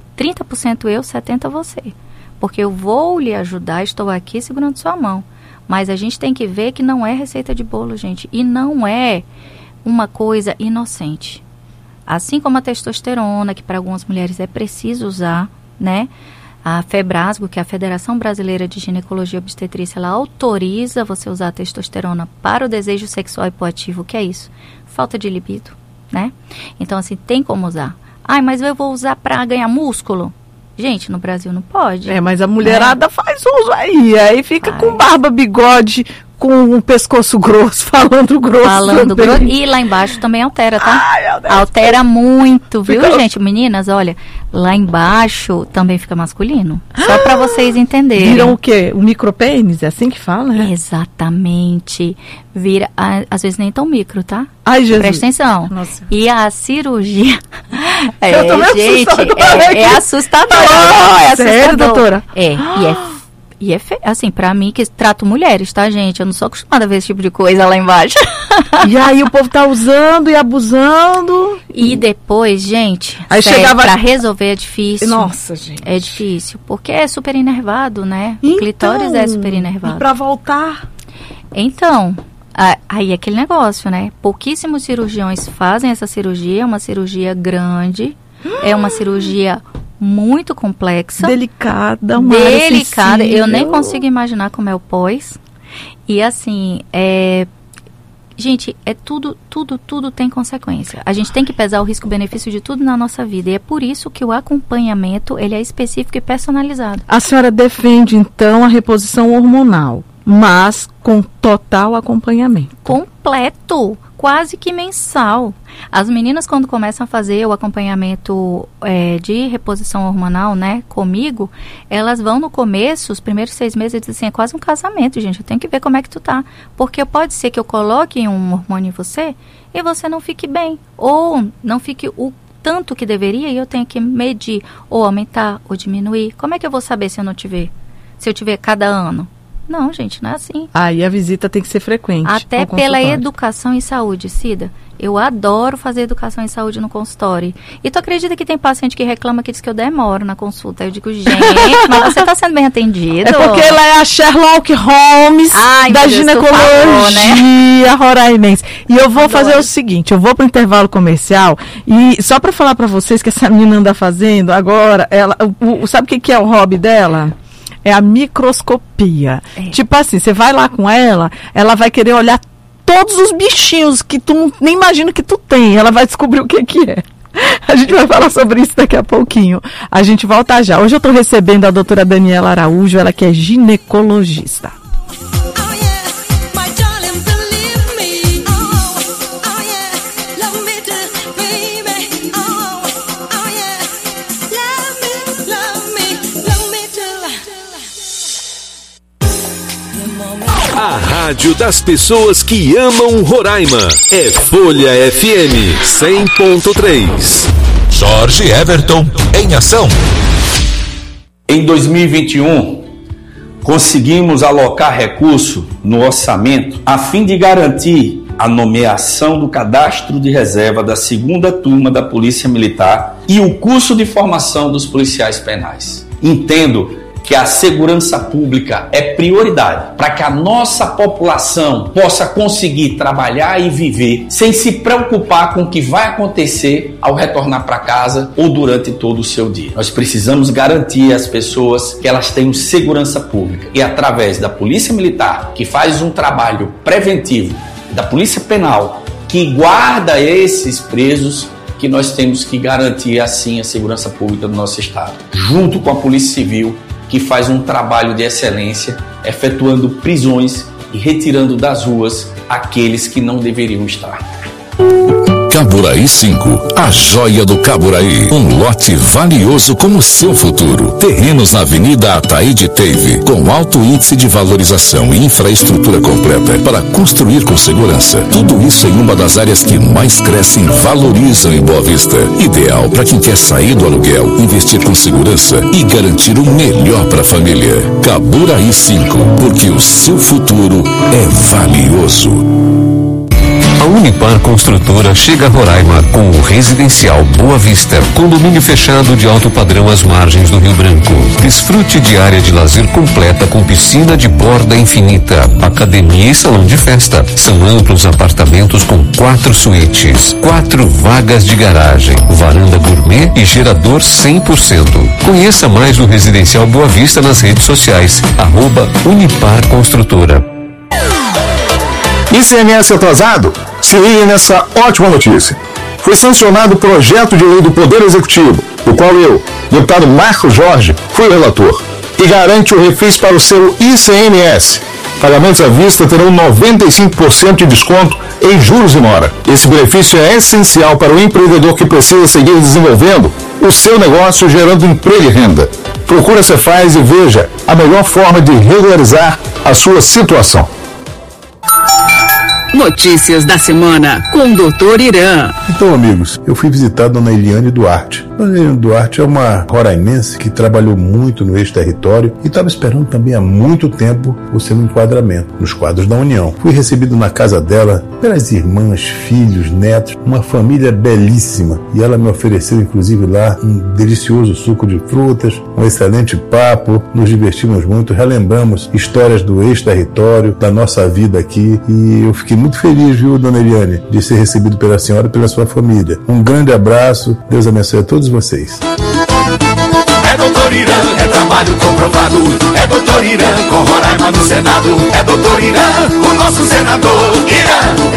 30% eu, 70% você. Porque eu vou lhe ajudar, estou aqui segurando sua mão. Mas a gente tem que ver que não é receita de bolo, gente. E não é uma coisa inocente. Assim como a testosterona, que para algumas mulheres é preciso usar, né? A FEBRASGO, que é a Federação Brasileira de Ginecologia e Obstetrícia, ela autoriza você usar a testosterona para o desejo sexual hipoativo. O que é isso? Falta de libido, né? Então, assim, tem como usar. Mas eu vou usar para ganhar músculo? Gente, no Brasil não pode. Mas a mulherada faz uso aí fica com barba, bigode, com o pescoço grosso, falando grosso. E lá embaixo também altera, tá? Altera muito, viu, gente? Meninas, olha, lá embaixo também fica masculino. Só pra vocês entenderem. Viram o quê? O micropênis? É assim que fala, né? Exatamente. Vira, às vezes nem tão micro, tá? Ai, Jesus. Presta atenção. Nossa. E a cirurgia... Eu tô gente, é assustador. Sério, doutora? E é feio, assim, pra mim que trato mulheres, tá, gente? Eu não sou acostumada a ver esse tipo de coisa lá embaixo. E aí o povo tá usando e abusando. E depois, gente, aí chegava... pra resolver é difícil. Nossa, gente. É difícil, porque é super inervado, né? O clitóris é super inervado. E pra voltar? Então, aí é aquele negócio, né? Pouquíssimos cirurgiões fazem essa cirurgia, é uma cirurgia grande, é uma cirurgia muito complexa. Delicada. Eu nem consigo imaginar como é o pós. E assim, gente, tudo tem consequência. A gente tem que pesar o risco-benefício de tudo na nossa vida. E é por isso que o acompanhamento, ele é específico e personalizado. A senhora defende, então, a reposição hormonal, mas com total acompanhamento. Completo. quase que mensal. As meninas, quando começam a fazer o acompanhamento de reposição hormonal, né, comigo, elas vão no começo, os primeiros 6 meses, e dizem assim, é quase um casamento, gente, eu tenho que ver como é que tu tá. Porque pode ser que eu coloque um hormônio em você e você não fique bem, ou não fique o tanto que deveria e eu tenho que medir, ou aumentar, ou diminuir. Como é que eu vou saber se eu não te ver? Se eu te ver cada ano? Não, gente, não é assim. Aí a visita tem que ser frequente. Até pela educação em saúde, Cida. Eu adoro fazer educação em saúde no consultório. E tu acredita que tem paciente que reclama que diz que eu demoro na consulta? Eu digo, gente, mas você está sendo bem atendido. É porque ela é a Sherlock Holmes da ginecologia roraimense. E eu vou fazer o seguinte, eu vou para o intervalo comercial e só para falar para vocês que essa menina anda fazendo agora, ela, sabe o que é o hobby dela? É a microscopia. Tipo assim, você vai lá com ela, ela vai querer olhar todos os bichinhos que tu nem imagina que tu tem. Ela vai descobrir o que é. A gente vai falar sobre isso daqui a pouquinho. A gente volta já. Hoje eu estou recebendo a doutora Daniela Araújo, ela que é ginecologista. A rádio das pessoas que amam Roraima é Folha FM 100.3. Jorge Everton em ação. Em 2021, conseguimos alocar recurso no orçamento a fim de garantir a nomeação do cadastro de reserva da 2ª turma da Polícia Militar e o curso de formação dos policiais penais. Entendo que a segurança pública é prioridade para que a nossa população possa conseguir trabalhar e viver sem se preocupar com o que vai acontecer ao retornar para casa ou durante todo o seu dia. Nós precisamos garantir às pessoas que elas tenham segurança pública e através da Polícia Militar, que faz um trabalho preventivo, da Polícia Penal, que guarda esses presos, que nós temos que garantir assim a segurança pública do nosso estado, junto com a Polícia Civil, que faz um trabalho de excelência, efetuando prisões e retirando das ruas aqueles que não deveriam estar. Caburaí 5, a joia do Caburaí. Um lote valioso como seu futuro. Terrenos na Avenida Ataíde Teve, com alto índice de valorização e infraestrutura completa para construir com segurança. Tudo isso em uma das áreas que mais crescem e valorizam em Boa Vista. Ideal para quem quer sair do aluguel, investir com segurança e garantir o melhor para a família. Caburaí 5, porque o seu futuro é valioso. A Unipar Construtora chega a Roraima com o residencial Boa Vista, condomínio fechado de alto padrão às margens do Rio Branco. Desfrute de área de lazer completa com piscina de borda infinita, academia e salão de festa. São amplos apartamentos com 4 suítes, 4 vagas de garagem, varanda gourmet e gerador 100%. Conheça mais o residencial Boa Vista nas redes sociais, @Unipar Construtora. ICMS atrasado? Se ligue nessa ótima notícia. Foi sancionado o projeto de lei do Poder Executivo, do qual eu, deputado Marcos Jorge, fui relator, e garante o refis para o seu ICMS. Pagamentos à vista terão 95% de desconto em juros e mora. Esse benefício é essencial para o empreendedor que precisa seguir desenvolvendo o seu negócio, gerando emprego e renda. Procure a Cefaz e veja a melhor forma de regularizar a sua situação. Notícias da semana com o Dr. Irã. Então, amigos, eu fui visitar a dona Eliane Duarte. Dona Eliane Duarte é uma roraimense que trabalhou muito no ex-território e estava esperando também há muito tempo o seu enquadramento nos quadros da União. Fui recebido na casa dela pelas irmãs, filhos, netos, uma família belíssima. E ela me ofereceu, inclusive, lá um delicioso suco de frutas, um excelente papo. Nos divertimos muito, relembramos histórias do ex-território, da nossa vida aqui. E eu fiquei muito feliz, viu, dona Eliane, de ser recebido pela senhora e pela sua família. Um grande abraço, Deus abençoe a todos vocês. É doutor Irã, é trabalho comprovado. É doutor Irã, com Roraima no Senado. É doutor Irã, o nosso senador Irã.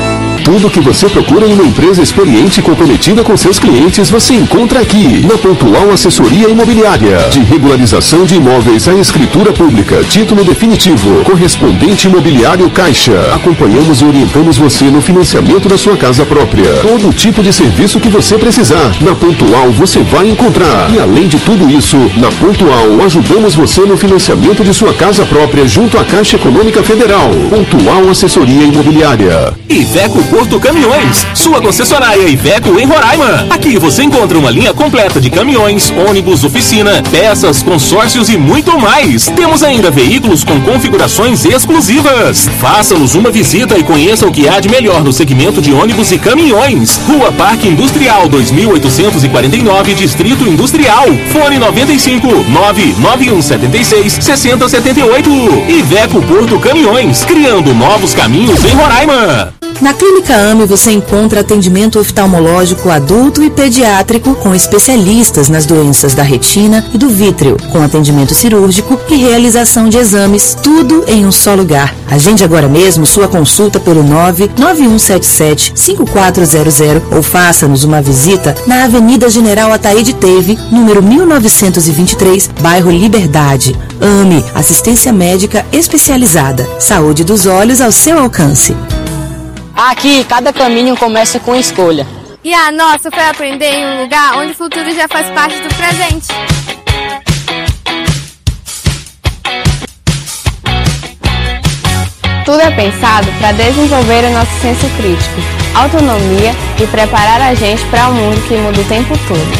Tudo o que você procura em uma empresa experiente e comprometida com seus clientes, você encontra aqui, na Pontual Assessoria Imobiliária. De regularização de imóveis à escritura pública, título definitivo, correspondente imobiliário Caixa. Acompanhamos e orientamos você no financiamento da sua casa própria. Todo tipo de serviço que você precisar, na Pontual você vai encontrar. E além de tudo isso, na Pontual ajudamos você no financiamento de sua casa própria junto à Caixa Econômica Federal. Pontual Assessoria Imobiliária. Iveco Porto Caminhões, sua concessionária Iveco em Roraima. Aqui você encontra uma linha completa de caminhões, ônibus, oficina, peças, consórcios e muito mais. Temos ainda veículos com configurações exclusivas. Faça-nos uma visita e conheça o que há de melhor no segmento de ônibus e caminhões. Rua Parque Industrial 2849, Distrito Industrial. Fone 95 99176 6078. Iveco Porto Caminhões, criando novos caminhos em Roraima. Na Clínica AME você encontra atendimento oftalmológico adulto e pediátrico com especialistas nas doenças da retina e do vítreo, com atendimento cirúrgico e realização de exames, tudo em um só lugar. Agende agora mesmo sua consulta pelo 99177-5400 ou faça-nos uma visita na Avenida General Ataíde Teve, número 1923, bairro Liberdade. AME, assistência médica especializada. Saúde dos olhos ao seu alcance. Aqui, cada caminho começa com escolha. E a nossa foi aprender em um lugar onde o futuro já faz parte do presente. Tudo é pensado para desenvolver o nosso senso crítico, autonomia e preparar a gente para um mundo que muda o tempo todo.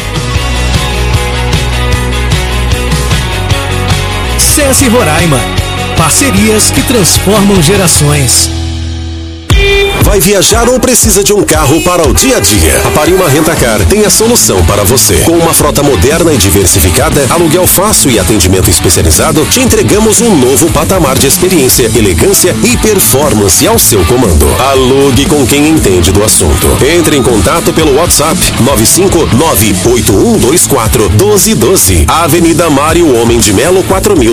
SESI Roraima. Parcerias que transformam gerações. Vai viajar ou precisa de um carro para o dia a dia? A Parima Rentacar tem a solução para você. Com uma frota moderna e diversificada, aluguel fácil e atendimento especializado, te entregamos um novo patamar de experiência, elegância e performance ao seu comando. Alugue com quem entende do assunto. Entre em contato pelo WhatsApp 959-8124-1212. Avenida Mário Homem de Melo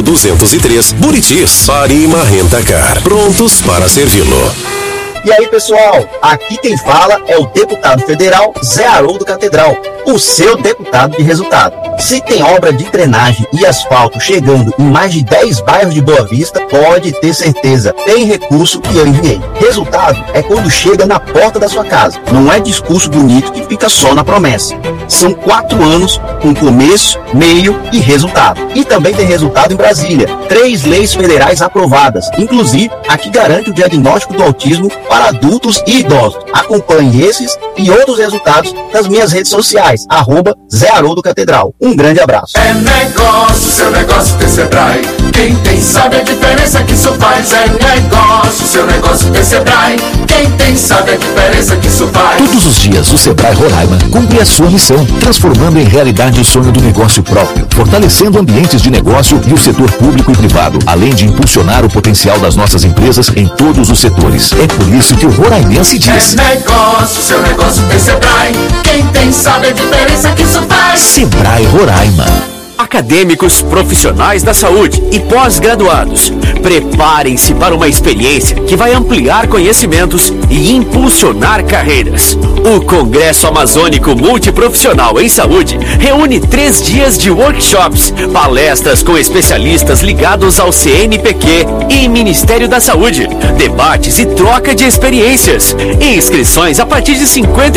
4203, Buritis. Parima Rentacar. Prontos para servi-lo. E aí, pessoal, aqui quem fala é o deputado federal Zé Haroldo Catedral, o seu deputado de resultado. Se tem obra de drenagem e asfalto chegando em mais de 10 bairros de Boa Vista, pode ter certeza, tem recurso que eu enviei. Resultado é quando chega na porta da sua casa. Não é discurso bonito que fica só na promessa. São 4 anos com começo, meio e resultado. E também tem resultado em Brasília. 3 leis federais aprovadas, inclusive a que garante o diagnóstico do autismo para adultos e idosos. Acompanhe esses e outros resultados nas minhas redes sociais, @Zé Haroldo Catedral. Um grande abraço. É negócio, seu negócio tem Sebrae. Quem tem sabe a diferença que isso faz. É negócio, seu negócio tem Sebrae. Quem tem sabe a diferença que isso faz. Todos os dias o Sebrae Roraima cumpre a sua missão, transformando em realidade o sonho do negócio próprio, fortalecendo ambientes de negócio e o setor público e privado, além de impulsionar o potencial das nossas empresas em todos os setores. É por isso que o roraimense diz: é negócio, seu negócio tem Sebrae. Quem tem sabe a diferença que isso faz. Sebrae Roraima. Acadêmicos profissionais da saúde e pós-graduados, preparem-se para uma experiência que vai ampliar conhecimentos e impulsionar carreiras. O Congresso Amazônico Multiprofissional em Saúde reúne 3 dias de workshops, palestras com especialistas ligados ao CNPq e Ministério da Saúde, debates e troca de experiências. Inscrições a partir de R$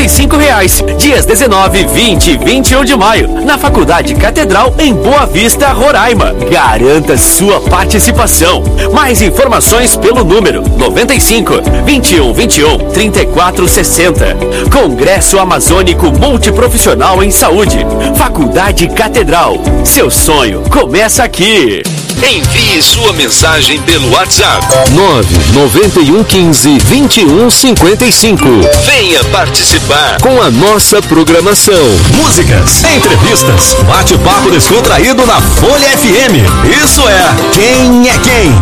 55, dias 19, 20 e 21 de maio, na Faculdade Catedral em Boa Vista, Roraima. Garanta sua participação. Mais informações pelo número 95 21 21 34 60. Congresso Amazônico Multiprofissional em Saúde. Faculdade Catedral. Seu sonho começa aqui. Envie sua mensagem pelo WhatsApp 991152155. Venha participar com a nossa programação. Músicas, entrevistas, bate-papo descontraído na Folha FM. Isso é Quem é Quem?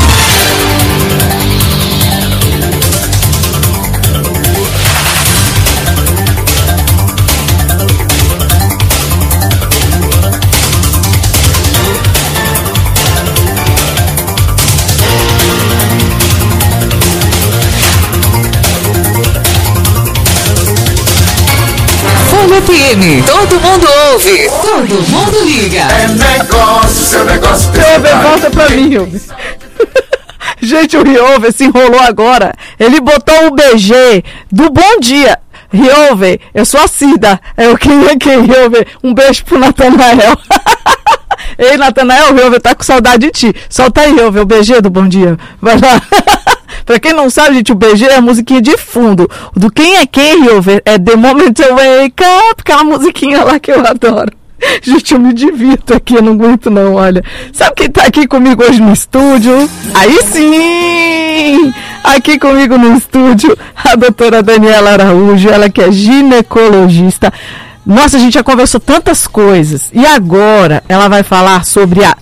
FM. Todo mundo ouve, todo mundo liga. É negócio, seu negócio. Volta pra mim, Riover. Gente, o Riover se enrolou agora. Ele botou o BG do Bom Dia. Riover, eu sou a Cida. Quem é quem, Riover? Um beijo pro Natanael. Ei, Natanael, o Riover tá com saudade de ti. Solta aí, Riover, o BG do Bom Dia. Vai lá. Pra quem não sabe, gente, o BG é a musiquinha de fundo. Do Quem é Quem, Riover, é The Moment I Wake Up, aquela musiquinha lá que eu adoro. Gente, eu me divirto aqui, eu não aguento não, olha. Sabe quem tá aqui comigo hoje no estúdio? Aí sim! Aqui comigo no estúdio, a doutora Daniela Araújo, ela que é ginecologista. Nossa, a gente já conversou tantas coisas. E agora ela vai falar sobre a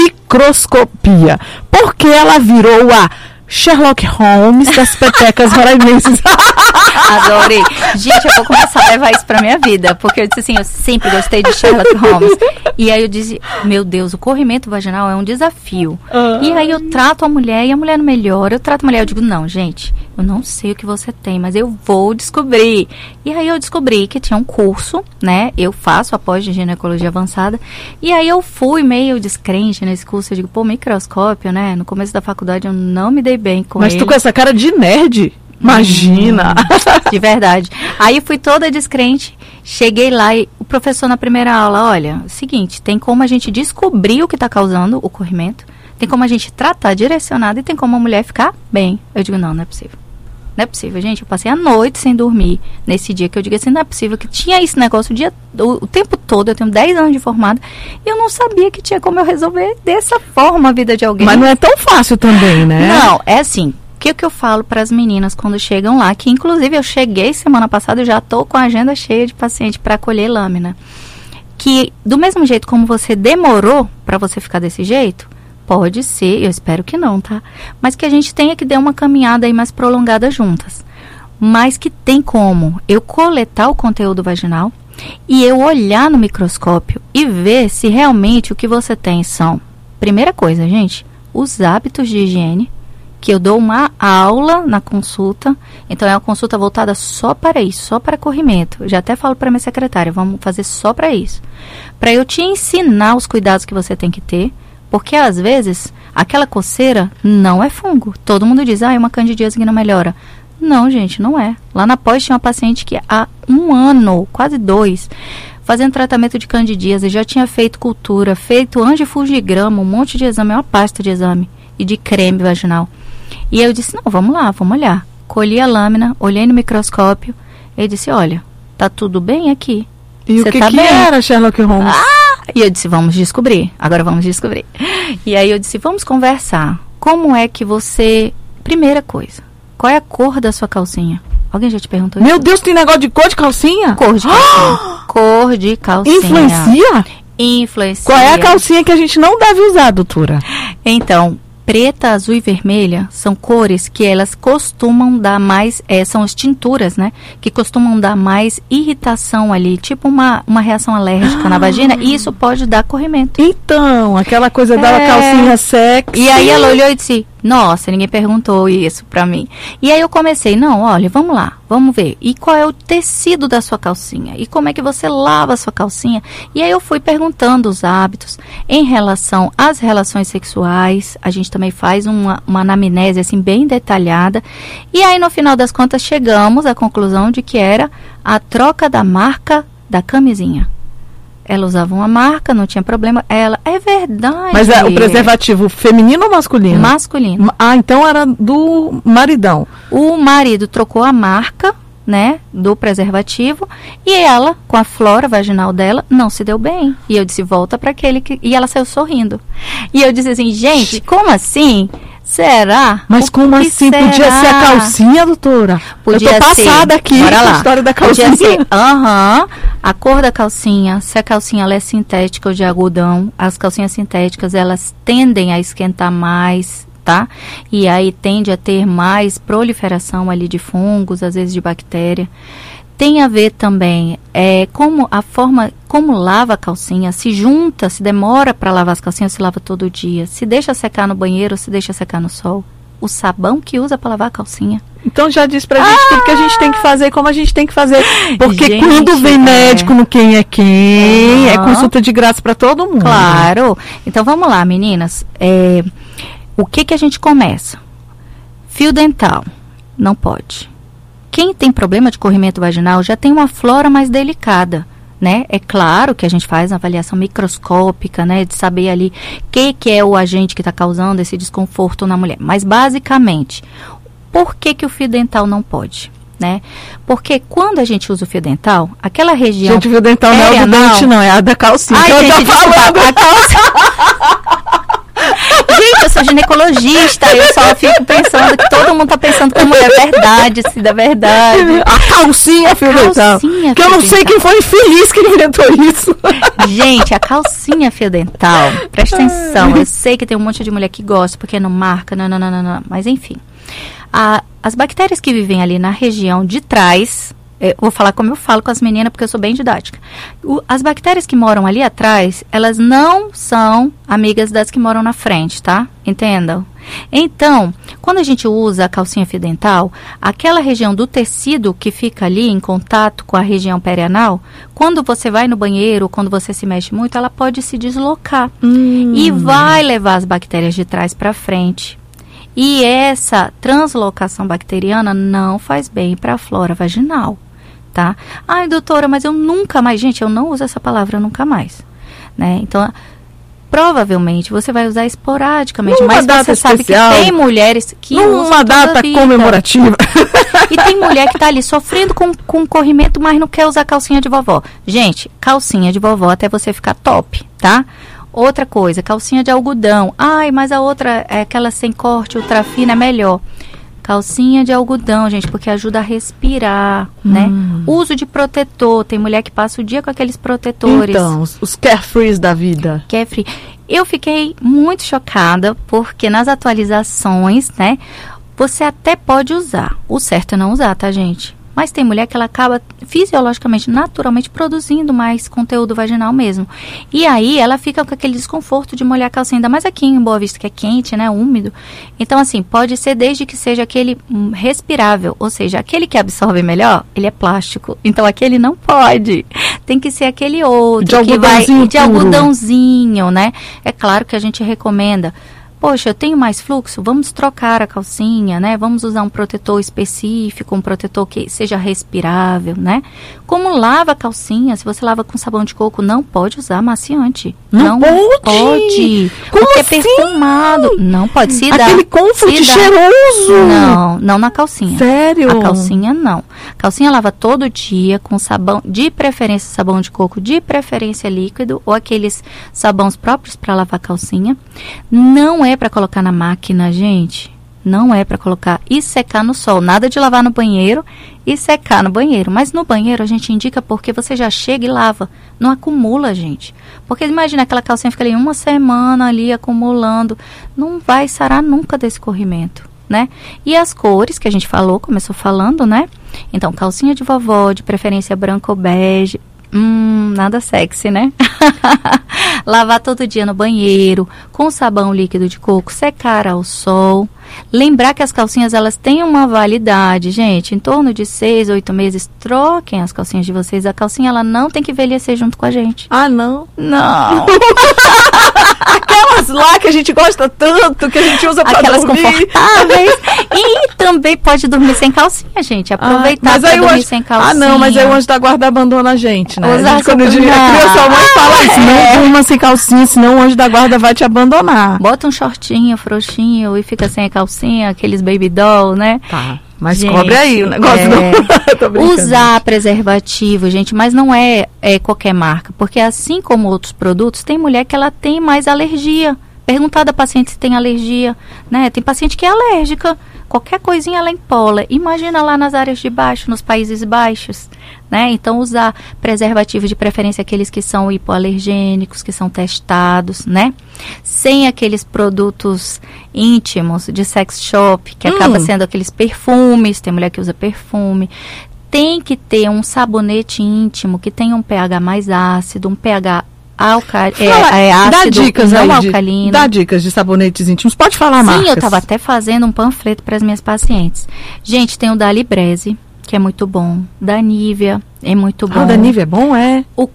microscopia. Porque ela virou a Sherlock Holmes das petecas roraimenses. Adorei. Gente, eu vou começar a levar isso pra minha vida, porque eu disse assim, eu sempre gostei de Sherlock Holmes. E aí eu disse, meu Deus, o corrimento vaginal é um desafio. E aí eu trato a mulher e a mulher não melhora. Eu trato a mulher, eu digo, não, gente, eu não sei o que você tem, mas eu vou descobrir. E aí eu descobri que tinha um curso, né? Eu faço a pós de ginecologia avançada. E aí eu fui meio descrente nesse curso. Eu digo, pô, microscópio, né? No começo da faculdade eu não me dei bem com ele. Mas tu com essa cara de nerd? Imagina! De verdade. Aí fui toda descrente, cheguei lá e o professor na primeira aula, olha, é o seguinte, tem como a gente descobrir o que está causando o corrimento, tem como a gente tratar direcionado e tem como a mulher ficar bem. Eu digo, não é possível. Não é possível, gente. Eu passei a noite sem dormir nesse dia que eu digo assim, não é possível que tinha esse negócio o tempo todo. Eu tenho 10 anos de formada e eu não sabia que tinha como eu resolver dessa forma a vida de alguém. Mas não é tão fácil também, né? Não, é assim. O que eu falo para as meninas quando chegam lá, que inclusive eu cheguei semana passada e já estou com a agenda cheia de paciente para colher lâmina, que do mesmo jeito como você demorou para você ficar desse jeito, pode ser, eu espero que não, tá? Mas que a gente tenha que dar uma caminhada aí mais prolongada juntas. Mas que tem como eu coletar o conteúdo vaginal e eu olhar no microscópio e ver se realmente o que você tem são, primeira coisa, gente, os hábitos de higiene, que eu dou uma aula na consulta, então é uma consulta voltada só para isso, só para corrimento. Eu já até falo para minha secretária, vamos fazer só para isso. Para eu te ensinar os cuidados que você tem que ter, porque às vezes aquela coceira não é fungo. Todo mundo diz, é uma candidíase que não melhora. Não, gente, não é. Lá na pós tinha uma paciente que há 1 ano, quase 2, fazendo tratamento de candidíase, já tinha feito cultura, feito angifugigrama, um monte de exame, uma pasta de exame e de creme vaginal. E eu disse, não, vamos lá, vamos olhar. Colhi a lâmina, olhei no microscópio. Ele disse, olha, tá tudo bem aqui. E o que era Sherlock Holmes? E eu disse, vamos descobrir. Agora vamos descobrir. E aí eu disse, vamos conversar. Como é que você... Primeira coisa, qual é a cor da sua calcinha? Alguém já te perguntou isso? Meu Deus, tem negócio de cor de calcinha? Cor de calcinha. Cor de calcinha. Influencia? Influencia. Qual é a calcinha que a gente não deve usar, doutora? Então... Preta, azul e vermelha são cores que elas costumam dar mais, são as tinturas, né? Que costumam dar mais irritação ali, tipo uma reação alérgica na vagina, e isso pode dar corrimento. Então, aquela coisa da calcinha sexy. E aí ela olhou e disse, nossa, ninguém perguntou isso pra mim. E aí eu comecei, não, olha, vamos lá, vamos ver. E qual é o tecido da sua calcinha? E como é que você lava a sua calcinha? E aí eu fui perguntando os hábitos em relação às relações sexuais. A gente também faz uma anamnese assim bem detalhada. E aí no final das contas chegamos à conclusão de que era a troca da marca da camisinha. Ela usava uma marca, não tinha problema. Ela, é verdade. Mas o preservativo feminino ou masculino? Masculino. Ah, então era do maridão. O marido trocou a marca, né, do preservativo, e ela, com a flora vaginal dela, não se deu bem. E eu disse, volta para aquele que... E ela saiu sorrindo. E eu disse assim, gente, como assim? Será? Mas como assim? Será? Podia ser a calcinha, doutora? Podia eu tô passada ser. aqui Bora com lá. a história da calcinha. Podia ser, a cor da calcinha, se a calcinha ela é sintética ou de algodão, as calcinhas sintéticas, elas tendem a esquentar mais, tá? E aí tende a ter mais proliferação ali de fungos, às vezes de bactéria. Tem a ver também como a forma, como lava a calcinha, se junta, se demora para lavar as calcinhas, se lava todo dia, se deixa secar no banheiro, se deixa secar no sol. O sabão que usa para lavar a calcinha. Então já diz pra gente tudo que a gente tem que fazer, como a gente tem que fazer. Porque gente, quando vem médico no Quem é Quem, é consulta de graça pra todo mundo. Claro. Então vamos lá, meninas. O que a gente começa? Fio dental, não pode. Quem tem problema de corrimento vaginal já tem uma flora mais delicada, né? É claro que a gente faz uma avaliação microscópica, né? De saber ali o que é o agente que está causando esse desconforto na mulher. Mas basicamente, por que o fio dental não pode? Né? Porque quando a gente usa o fio dental, aquela região... Gente, o fio dental não é o do dente, não, é a da calcinha. Ai, gente, desculpa, a calcinha... Gente, eu sou ginecologista, eu só fico pensando que todo mundo tá pensando como é verdade, se da verdade. A calcinha, fio dental. Que eu não sei quem foi infeliz que inventou isso. Gente, a calcinha fio dental, presta atenção, eu sei que tem um monte de mulher que gosta, porque não marca, não, mas enfim. As bactérias que vivem ali na região de trás... vou falar como eu falo com as meninas, porque eu sou bem didática. As bactérias que moram ali atrás, elas não são amigas das que moram na frente, tá? Entendam? Então, quando a gente usa a calcinha fio dental, aquela região do tecido que fica ali em contato com a região perianal, quando você vai no banheiro, quando você se mexe muito, ela pode se deslocar. E vai levar as bactérias de trás para frente. E essa translocação bacteriana não faz bem para a flora vaginal, tá? Ai, doutora, mas eu nunca mais... Gente, eu não uso essa palavra nunca mais, né? Então, provavelmente você vai usar esporadicamente, mas você especial, sabe que tem mulheres que usam numa data comemorativa. E tem mulher que tá ali sofrendo com corrimento, mas não quer usar calcinha de vovó. Gente, calcinha de vovó até você ficar top, tá? Outra coisa, calcinha de algodão. Ai, mas a outra, aquela sem corte, ultra fina, é melhor. Calcinha de algodão, gente, porque ajuda a respirar, né? Uso de protetor. Tem mulher que passa o dia com aqueles protetores. Então, os carefrees da vida. Carefree. Eu fiquei muito chocada, porque nas atualizações, né? Você até pode usar. O certo é não usar, tá, gente? Mas tem mulher que ela acaba fisiologicamente, naturalmente, produzindo mais conteúdo vaginal mesmo. E aí ela fica com aquele desconforto de molhar a calcinha, ainda mais aqui em Boa Vista, que é quente, né, úmido. Então, assim, pode ser desde que seja aquele respirável, ou seja, aquele que absorve melhor, ele é plástico. Então, aquele não pode. Tem que ser aquele outro, de algodãozinho, de algodãozinho, né? É claro que a gente recomenda... Poxa, eu tenho mais fluxo, vamos trocar a calcinha, né? Vamos usar um protetor específico, um protetor que seja respirável, né? Como lava a calcinha, se você lava com sabão de coco, não pode usar amaciante. Não pode. Como porque assim? É perfumado. Não pode se dar. Aquele comfort cheiroso. Não na calcinha. Sério? A calcinha não. Calcinha lava todo dia com sabão, de preferência sabão de coco, de preferência líquido, ou aqueles sabões próprios para lavar calcinha. Não é para colocar na máquina, gente. Não é para colocar e secar no sol. Nada de lavar no banheiro e secar no banheiro. Mas no banheiro a gente indica porque você já chega e lava. Não acumula, gente. Porque imagina, aquela calcinha fica ali uma semana ali acumulando. Não vai sarar nunca desse corrimento, né? E as cores que a gente falou, começou falando, né? Então, calcinha de vovó, de preferência branco ou bege. Nada sexy, né? Lavar todo dia no banheiro, com sabão líquido de coco, secar ao sol. Lembrar que as calcinhas, elas têm uma validade, gente, em torno de 6, 8 meses. Troquem as calcinhas de vocês. A calcinha, ela não tem que envelhecer junto com a gente. Ah, não? Não. Aquelas lá que a gente gosta tanto, que a gente usa pra aquelas dormir. Confortáveis. E também pode dormir sem calcinha, gente. Aproveitar pra dormir sem calcinha. Ah, não, mas aí o anjo da guarda abandona a gente, né? Usar Quando a criança, a mãe fala isso, não durma sem calcinha, senão o anjo da guarda vai te abandonar. Bota um shortinho, frouxinho e fica sem a calcinha, aqueles baby doll, né? Tá. Mas gente, cobre aí o negócio. Usar preservativo, gente, mas não é qualquer marca. Porque assim como outros produtos, tem mulher que ela tem mais alergia. Perguntar da paciente se tem alergia, né? Tem paciente que é alérgica. Qualquer coisinha ela empola. Imagina lá nas áreas de baixo, nos Países Baixos, né? Então, usar preservativo, de preferência aqueles que são hipoalergênicos, que são testados, né? Sem aqueles produtos íntimos de sex shop, que acaba sendo aqueles perfumes. Tem mulher que usa perfume. Tem que ter um sabonete íntimo que tenha um pH mais ácido, um pH ácido, dicas não alcalino. Dá dicas de sabonetes íntimos. Pode falar marcas. Sim, eu estava até fazendo um panfleto para as minhas pacientes. Gente, tem o da Libreze, que é muito bom. Da Nivea é muito bom. O da Nivea é bom, é? O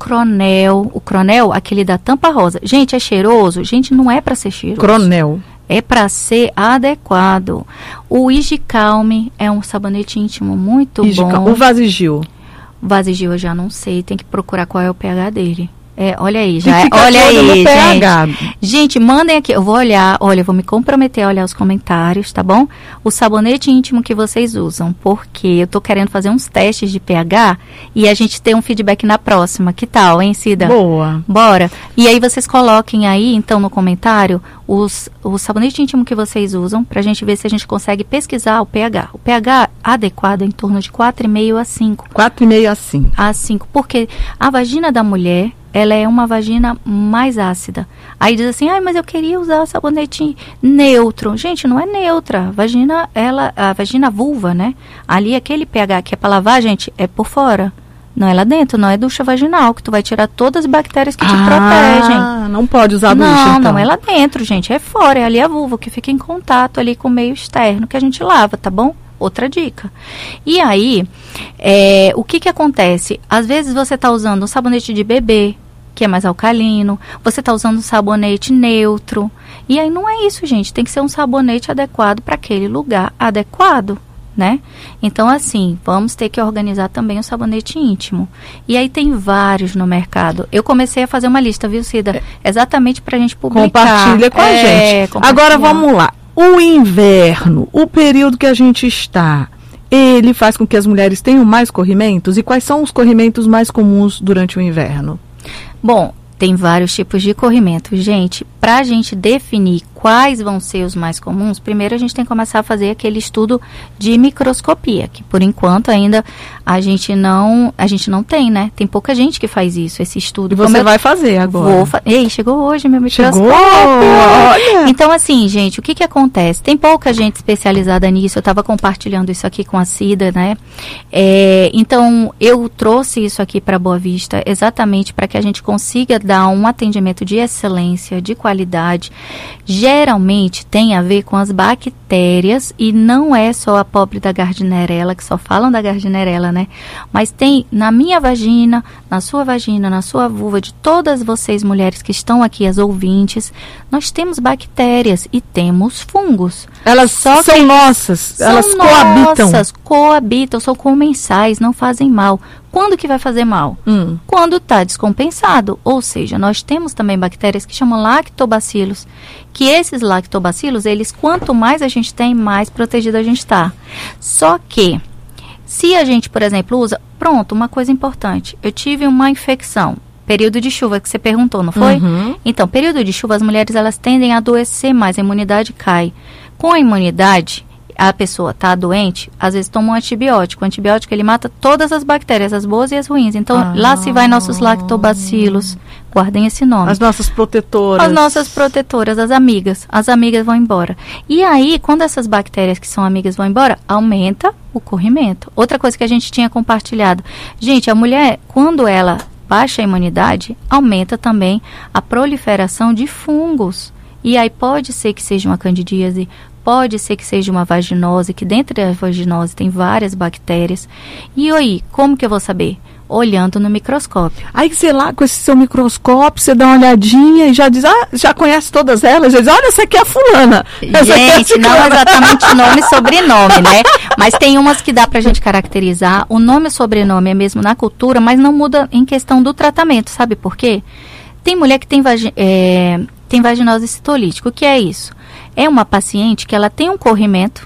Cronel, aquele da tampa rosa. Gente, é cheiroso? Gente, não é para ser cheiroso. Cronel. É para ser adequado. O Igicalme é um sabonete íntimo muito bom. O Vasigil? O Vasigil eu já não sei, tem que procurar qual é o pH dele. Olha aí, olha aí, gente. Gente, mandem aqui, eu vou olhar, eu vou me comprometer a olhar os comentários, tá bom? O sabonete íntimo que vocês usam, porque eu tô querendo fazer uns testes de pH e a gente ter um feedback na próxima. Que tal, hein, Cida? Boa. Bora. E aí vocês coloquem aí, então, no comentário, o sabonete íntimo que vocês usam, pra gente ver se a gente consegue pesquisar o pH. O pH adequado é em torno de 4,5 a 5. 4,5 a 5. A 5, porque a vagina da mulher, ela é uma vagina mais ácida. Aí diz assim, mas eu queria usar sabonete neutro. Gente, não é neutra. A vagina vulva, né? Ali aquele pH que é para lavar, gente, é por fora. Não é lá dentro, não é ducha vaginal, que tu vai tirar todas as bactérias que te protegem. Não pode usar ducha, então. Não é lá dentro, gente, é fora, é ali a vulva, que fica em contato ali com o meio externo, que a gente lava, tá bom? Outra dica. E aí, o que acontece? Às vezes você está usando um sabonete de bebê, que é mais alcalino, você está usando um sabonete neutro, e aí não é isso, gente, tem que ser um sabonete adequado para aquele lugar adequado, né? Então, assim, vamos ter que organizar também o sabonete íntimo. E aí tem vários no mercado. Eu comecei a fazer uma lista, viu, Cida? Exatamente para a gente publicar. Compartilha com a gente. Agora, vamos lá. O inverno, o período que a gente está, ele faz com que as mulheres tenham mais corrimentos? E quais são os corrimentos mais comuns durante o inverno? Bom, tem vários tipos de corrimento. Gente, para a gente definir quais vão ser os mais comuns, primeiro a gente tem que começar a fazer aquele estudo de microscopia, que por enquanto ainda a gente não tem, né? Tem pouca gente que faz isso, esse estudo. E você vai fazer agora? Ei, chegou hoje meu microscópio. Olha. Então, assim, gente, o que acontece? Tem pouca gente especializada nisso, eu estava compartilhando isso aqui com a Cida, né? Então, eu trouxe isso aqui para Boa Vista exatamente para que a gente consiga dar um atendimento de excelência, de qualidade. Geralmente tem a ver com as bactérias e não é só a pobre da Gardnerella, que só falam da Gardnerella, né? Mas tem na minha vagina, na sua vulva, de todas vocês mulheres que estão aqui, as ouvintes, nós temos bactérias e temos fungos. Elas são nossas, elas coabitam, são comensais, não fazem mal. Quando que vai fazer mal? Quando está descompensado. Ou seja, nós temos também bactérias que chamam lactobacilos, que esses lactobacilos, eles, quanto mais a gente tem, mais protegido a gente está. Só que, se a gente, por exemplo, usa... Pronto, uma coisa importante. Eu tive uma infecção. Período de chuva que você perguntou, não foi? Então, período de chuva, as mulheres, elas tendem a adoecer mais, a imunidade cai. Com a imunidade, a pessoa está doente, às vezes toma um antibiótico. O antibiótico, ele mata todas as bactérias, as boas e as ruins. Então, lá se vai nossos lactobacilos. Guardem esse nome. As nossas protetoras. As nossas protetoras, as amigas. As amigas vão embora. E aí, quando essas bactérias que são amigas vão embora, aumenta o corrimento. Outra coisa que a gente tinha compartilhado. Gente, a mulher, quando ela baixa a imunidade, aumenta também a proliferação de fungos. E aí pode ser que seja uma candidíase, pode ser que seja uma vaginose, que dentro da vaginose tem várias bactérias. E aí, como que eu vou saber? Olhando no microscópio. Aí, sei lá, com esse seu microscópio, você dá uma olhadinha e já diz, já conhece todas elas? Já diz, olha, essa aqui é a fulana. Gente, não exatamente nome e sobrenome, né? Mas tem umas que dá pra gente caracterizar. O nome e sobrenome é mesmo na cultura, mas não muda em questão do tratamento. Sabe por quê? Tem mulher que tem vaginose citolítica. O que é isso? É uma paciente que ela tem um corrimento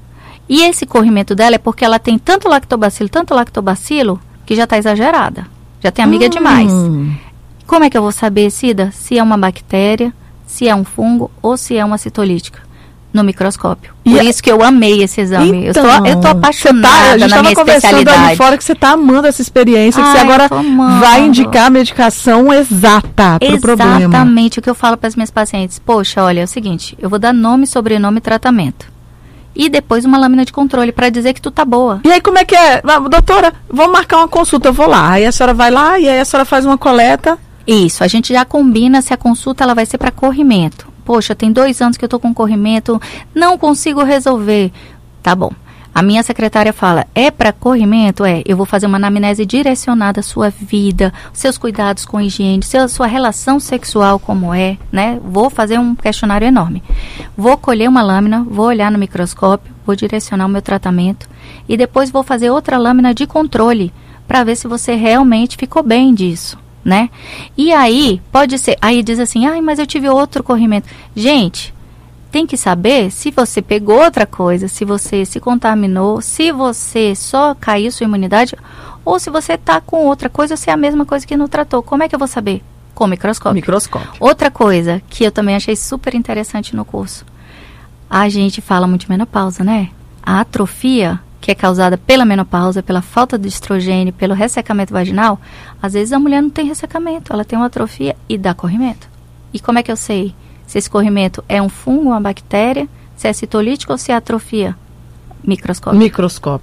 e esse corrimento dela é porque ela tem tanto lactobacilo, que já está exagerada. Já tem amiga demais. Como é que eu vou saber, Cida, se é uma bactéria, se é um fungo ou se é uma citolítica? No microscópio. Por isso que eu amei esse exame. Então, eu tô apaixonada na minha especialidade. A gente estava conversando ali fora que você está amando essa experiência, que você agora vai indicar a medicação exata para o problema. Exatamente o que eu falo para as minhas pacientes. Poxa, olha, é o seguinte, eu vou dar nome, sobrenome e tratamento. E depois uma lâmina de controle para dizer que tu tá boa. E aí como é que é? Doutora, vamos marcar uma consulta, eu vou lá. Aí a senhora vai lá e aí a senhora faz uma coleta. Isso, a gente já combina se a consulta ela vai ser para corrimento. Poxa, tem 2 anos que eu estou com corrimento, não consigo resolver. Tá bom. A minha secretária fala, é para corrimento? Eu vou fazer uma anamnese direcionada à sua vida, seus cuidados com higiene, sua relação sexual como né? Vou fazer um questionário enorme. Vou colher uma lâmina, vou olhar no microscópio, vou direcionar o meu tratamento e depois vou fazer outra lâmina de controle para ver se você realmente ficou bem disso, né? E aí, pode ser, aí diz assim, mas eu tive outro corrimento. Gente, tem que saber se você pegou outra coisa, se você se contaminou, se você só caiu sua imunidade, ou se você está com outra coisa, ou se é a mesma coisa que não tratou. Como é que eu vou saber? Com microscópio. Outra coisa que eu também achei super interessante no curso. A gente fala muito de menopausa, né? A atrofia, que é causada pela menopausa, pela falta de estrogênio, pelo ressecamento vaginal, às vezes a mulher não tem ressecamento, ela tem uma atrofia e dá corrimento. E como é que eu sei se esse corrimento é um fungo, uma bactéria, se é citolítico ou se é atrofia? Microscópio.